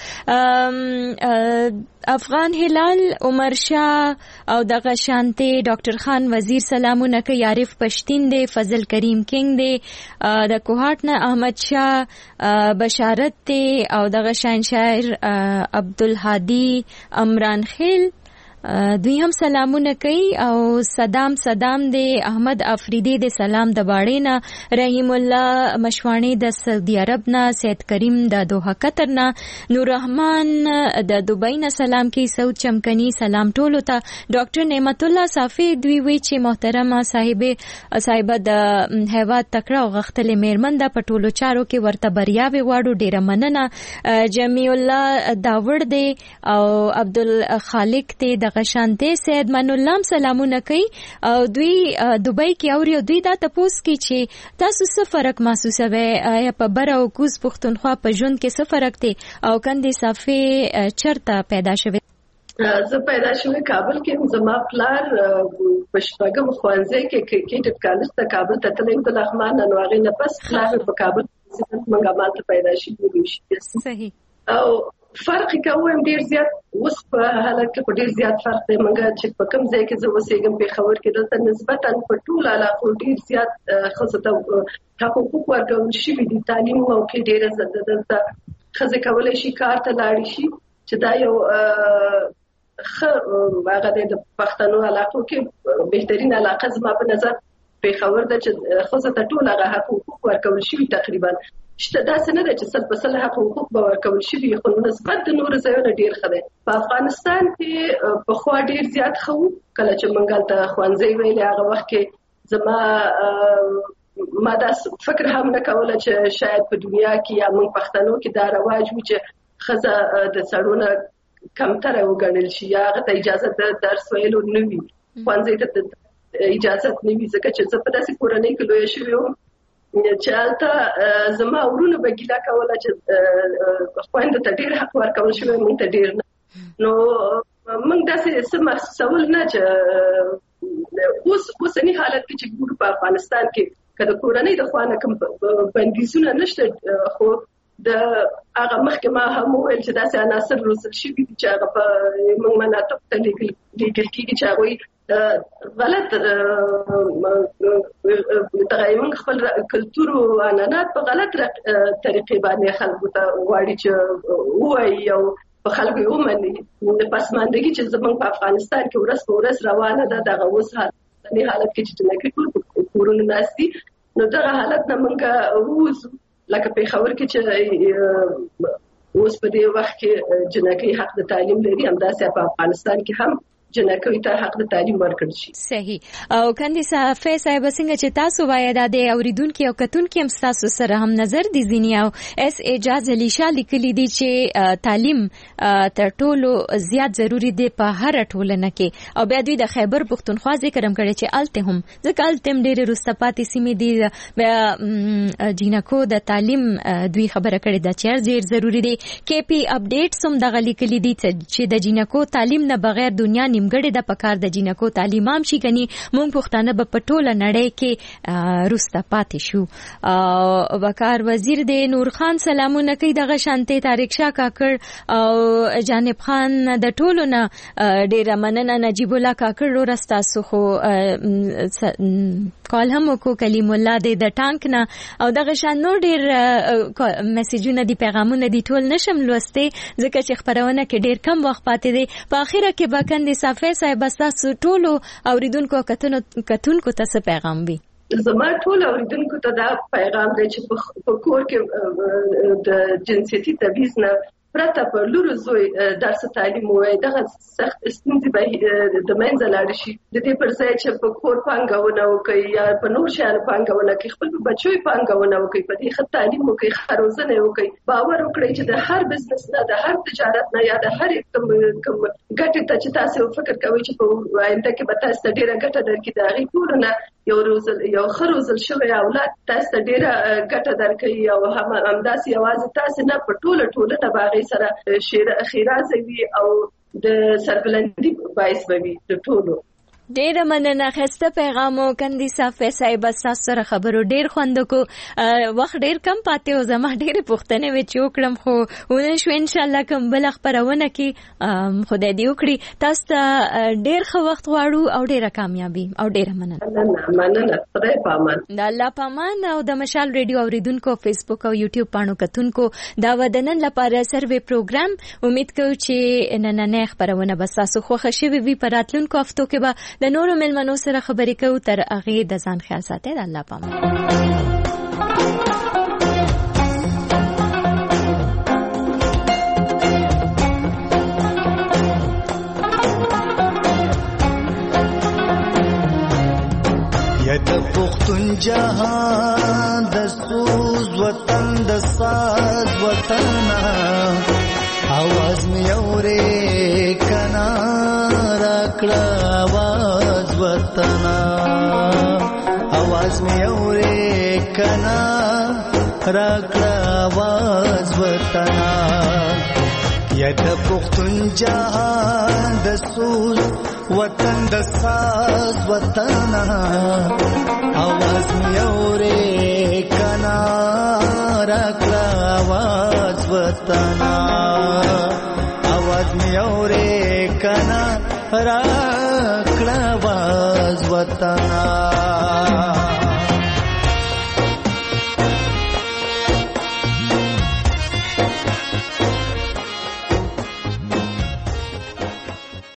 افغان هلال عمر شاه او دغه شانتي ډاکټر خان وزیر سلامونه کوي. عارف پښتين دی، فضل کریم کینګ دی، د کوهاټ نه احمد شاه بشارت دی او دغه شان شاعر عبدالهادي عمران خیل دوی هم سلامونه کوي. او صدام دی، احمد افریدی دی سلام د باړې نه، رحیم الله مشوانی د سعودي عرب نه، سید کریم د دوحه قطر نه، نور رحمان د دبی نه سلام کوي، سعود چمکنی سلام ټولو ته. ډاکټر نعمت الله صافی دوی وی چې محترمه صاحبه د هیواد تکړه او غختلې میرمن د پټولو چارو کې ورته بریاوي واړو. ډیره مننه. جمیع الله داوړ دی او عبدالخالق دی د غشانته. سید من الله سلامونه کوي او دوی دبی کې اوري او دوی دا تپوس کوي چې تاسو څه فرق محسوسوي یا په بر او کوز پښتونخوا په ژوند کې څه فرق دی او کندې صافي چرته پیدا شوی؟ زه پیدا شوې کابل کې، زما پلار په شپږم ښوونځي کې کرکټ کالج ته کابل ته تللی د لغمان نو هغې نه پس پلار په کابل موږ مالته پیدا شوي. صحیح. او فرق کوم ډیر زیات اوس په حالت کې ډیر زیات فرق دی. موږ چې په کوم ځای کې زه اوسېږم پېښور کې دلته نسبتا په ټول علاقو ډیر زیات ښځو ته حقوق ورکول شوي دي. تعلیم موقع ډیره زده دلته ښځې کولی شي کار ته لاړې شي چې دا یو هغه د پښتنو علاقو کې بهترین علاقه زما په نظر پېښور ده چې ښځو ته ټول هغه حقوق ورکول شوي تقریبا شته. داسې نه ده چې 100% حقوق به ورکول شوي خو نسبت د نورو ځایونو ډېر ښه دی. په افغانستان کې پخوا ډېر زیات ښه وو. کله چې موږ هلته ښوونځی ویلې هغه وخت کې زما ما دا فکر هم نه کوله چې شاید په دنیا کې یا موږ پښتنو کې دا رواج وي چې ښځه د سړو نه کمتره وګڼل شي یا هغه ته اجازه د درس ویلو نه وي، ښوونځي ته اجازه نه وي. ځکه چې زه په داسې کورنۍ کې لویه شوې وم چې هلته زما ورونو به ګیله کوله چې خویندو ته ډېر حق ورکول شوی، موږ ته ډېر نه. نو موږ داسې څه محسوسول نه چې اوسني حالت کې چې ګورو په افغانستان کې که د کورنۍ د خوا نه کوم بندیزونه نشته، خو د هغه مخکې ما هم وویل چې داسې عناصر روزل شوي دي چې هغه په موږ مناطق ته لیږل کېږي چې هغوی غلط دغه موږ خپل کلتور او عنعنات په غلط طریقې باندې خلکو ته غواړي چې ووایي او په خلکو یې ومني. د پسماندګي چې زموږ په افغانستان کې ورځ په ورځ روانه ده، دغه اوس حالت کې چې جنګي ټول په کورونو ناست دي، نو دغه حالت نه موږ ووځو. لکه پېښور کې چې اوس په دې وخت کې جنکۍ حق د تعلیم لري، همداسې په افغانستان کې هم جنکۍ ته حق د تعلیم ورکړل شي. صحیح. او کندیسا فیصل څنګه چې تاسو وایي دا د اوریدونکو او کتونکو هم تاسو سره هم نظر دي ځینی او اس اعجاز علي شاه لیکلي دي چې تعلیم تر ټولو زیات ضروری دی په هر ټولنه کې. او بیا دوی د خیبر پښتونخوا ذکر هم کړی چې الته هم ځکه الته هم ډېر رستپاتې سیمې دي جنکو د تعلیم دوی خبره کړې ده چې ډېر ضروری دی. کې پی اپډیټس هم دغه لیکلي دي چې د جنکو تعلیم نه بغیر دنیا نیمګړې د پکار د جنکو تعلیم هم شي کني مونږ پښتانه په ټوله نړۍ کې روسته پاتې شو. وقار وزیر د نور خان سلامونه کوي دغه شانته طارق شاه کاکړ او جانب خان د ټولو نه ډیره مننه. نجیب الله کاکړ ورستاسو خو کال هم کو کلیم الله د ټانک نه او دغه شان نور ډیر میسجونه دي پیغامونه دي ټول نشم لوسته ځکه چې خبرونه کې ډیر کم وخت پاتې دي. په اخره کې باکندې صافه صاحب تاسو ټولو اوریدونکو کتونکو ته څه پیغام وي؟ زما ټول اوریدونکو ته دا پیغام دی چې په کور کې د جنسيتي تبعیض نه پرته په لورو زوی درس تعلیم وای دغه سخت ستونزې به د منځ لاړ شي. د دې پر ځای چې په کور پانګونه وکړي یا په نور شان پانګونه کوي، خپل بچوي پانګونه وکړي، په دې ښه تعلیم وکړي، خروزنه وکړي، باور وکړي چې د هر بزنس نه، د هر تجارت نه یا د هر کوم ګټه ته چې تاسو فکر کوئ چې په آینده کې به تاسو ډیره ګټه درکړي، دا غي ټولونه یو خروزل شوی اولاد تاسو ډیره ګټه درکړي او همداسې یوازې تاسو نه په ټوله باغ سره خیرازوي او د سربلندي باعث وي د ټولو. ډیره مننه. خسته پیغامو کندیسا فیصل بس سره خبرو ډیر خوند کو وخت ډیر کم پاتې او زما ډیر پوښتنه و چې وکړم خو ونه شو. ان شاء الله کوم بل خبرونه کې خدای دې وکړي. تاسو ته ډیر ښه وخت غواړو او ډیره کامیابی او ډیره مننه. خدای پامان. د الله پامان. او د مشال ریډیو اوریدونکو فیسبوک او یوټیوب پاڼو کتونکو دا ودنن لپاره سروې پروګرام امید کوم چې نننه خبرونه بس تاسو خوښ شي وي. پراتلونکو هفتو کې به د نورو ملمنو سره خبرې کوو. تر هغه د ځان خیال ساتئ. د الله پامان. یا د پښتون جهان د سوز وطن د ساز وطن आवाज می اورې کنا راکړه आवाज وطن आवाज می اورې کنا راکړه आवाज وطن یا د پښتون جهان د سوز وطن د ساز وطن आवाज می اورې کنا راکړه आवाज وطن आवाज می اورې کنا راکړه आवाज وطن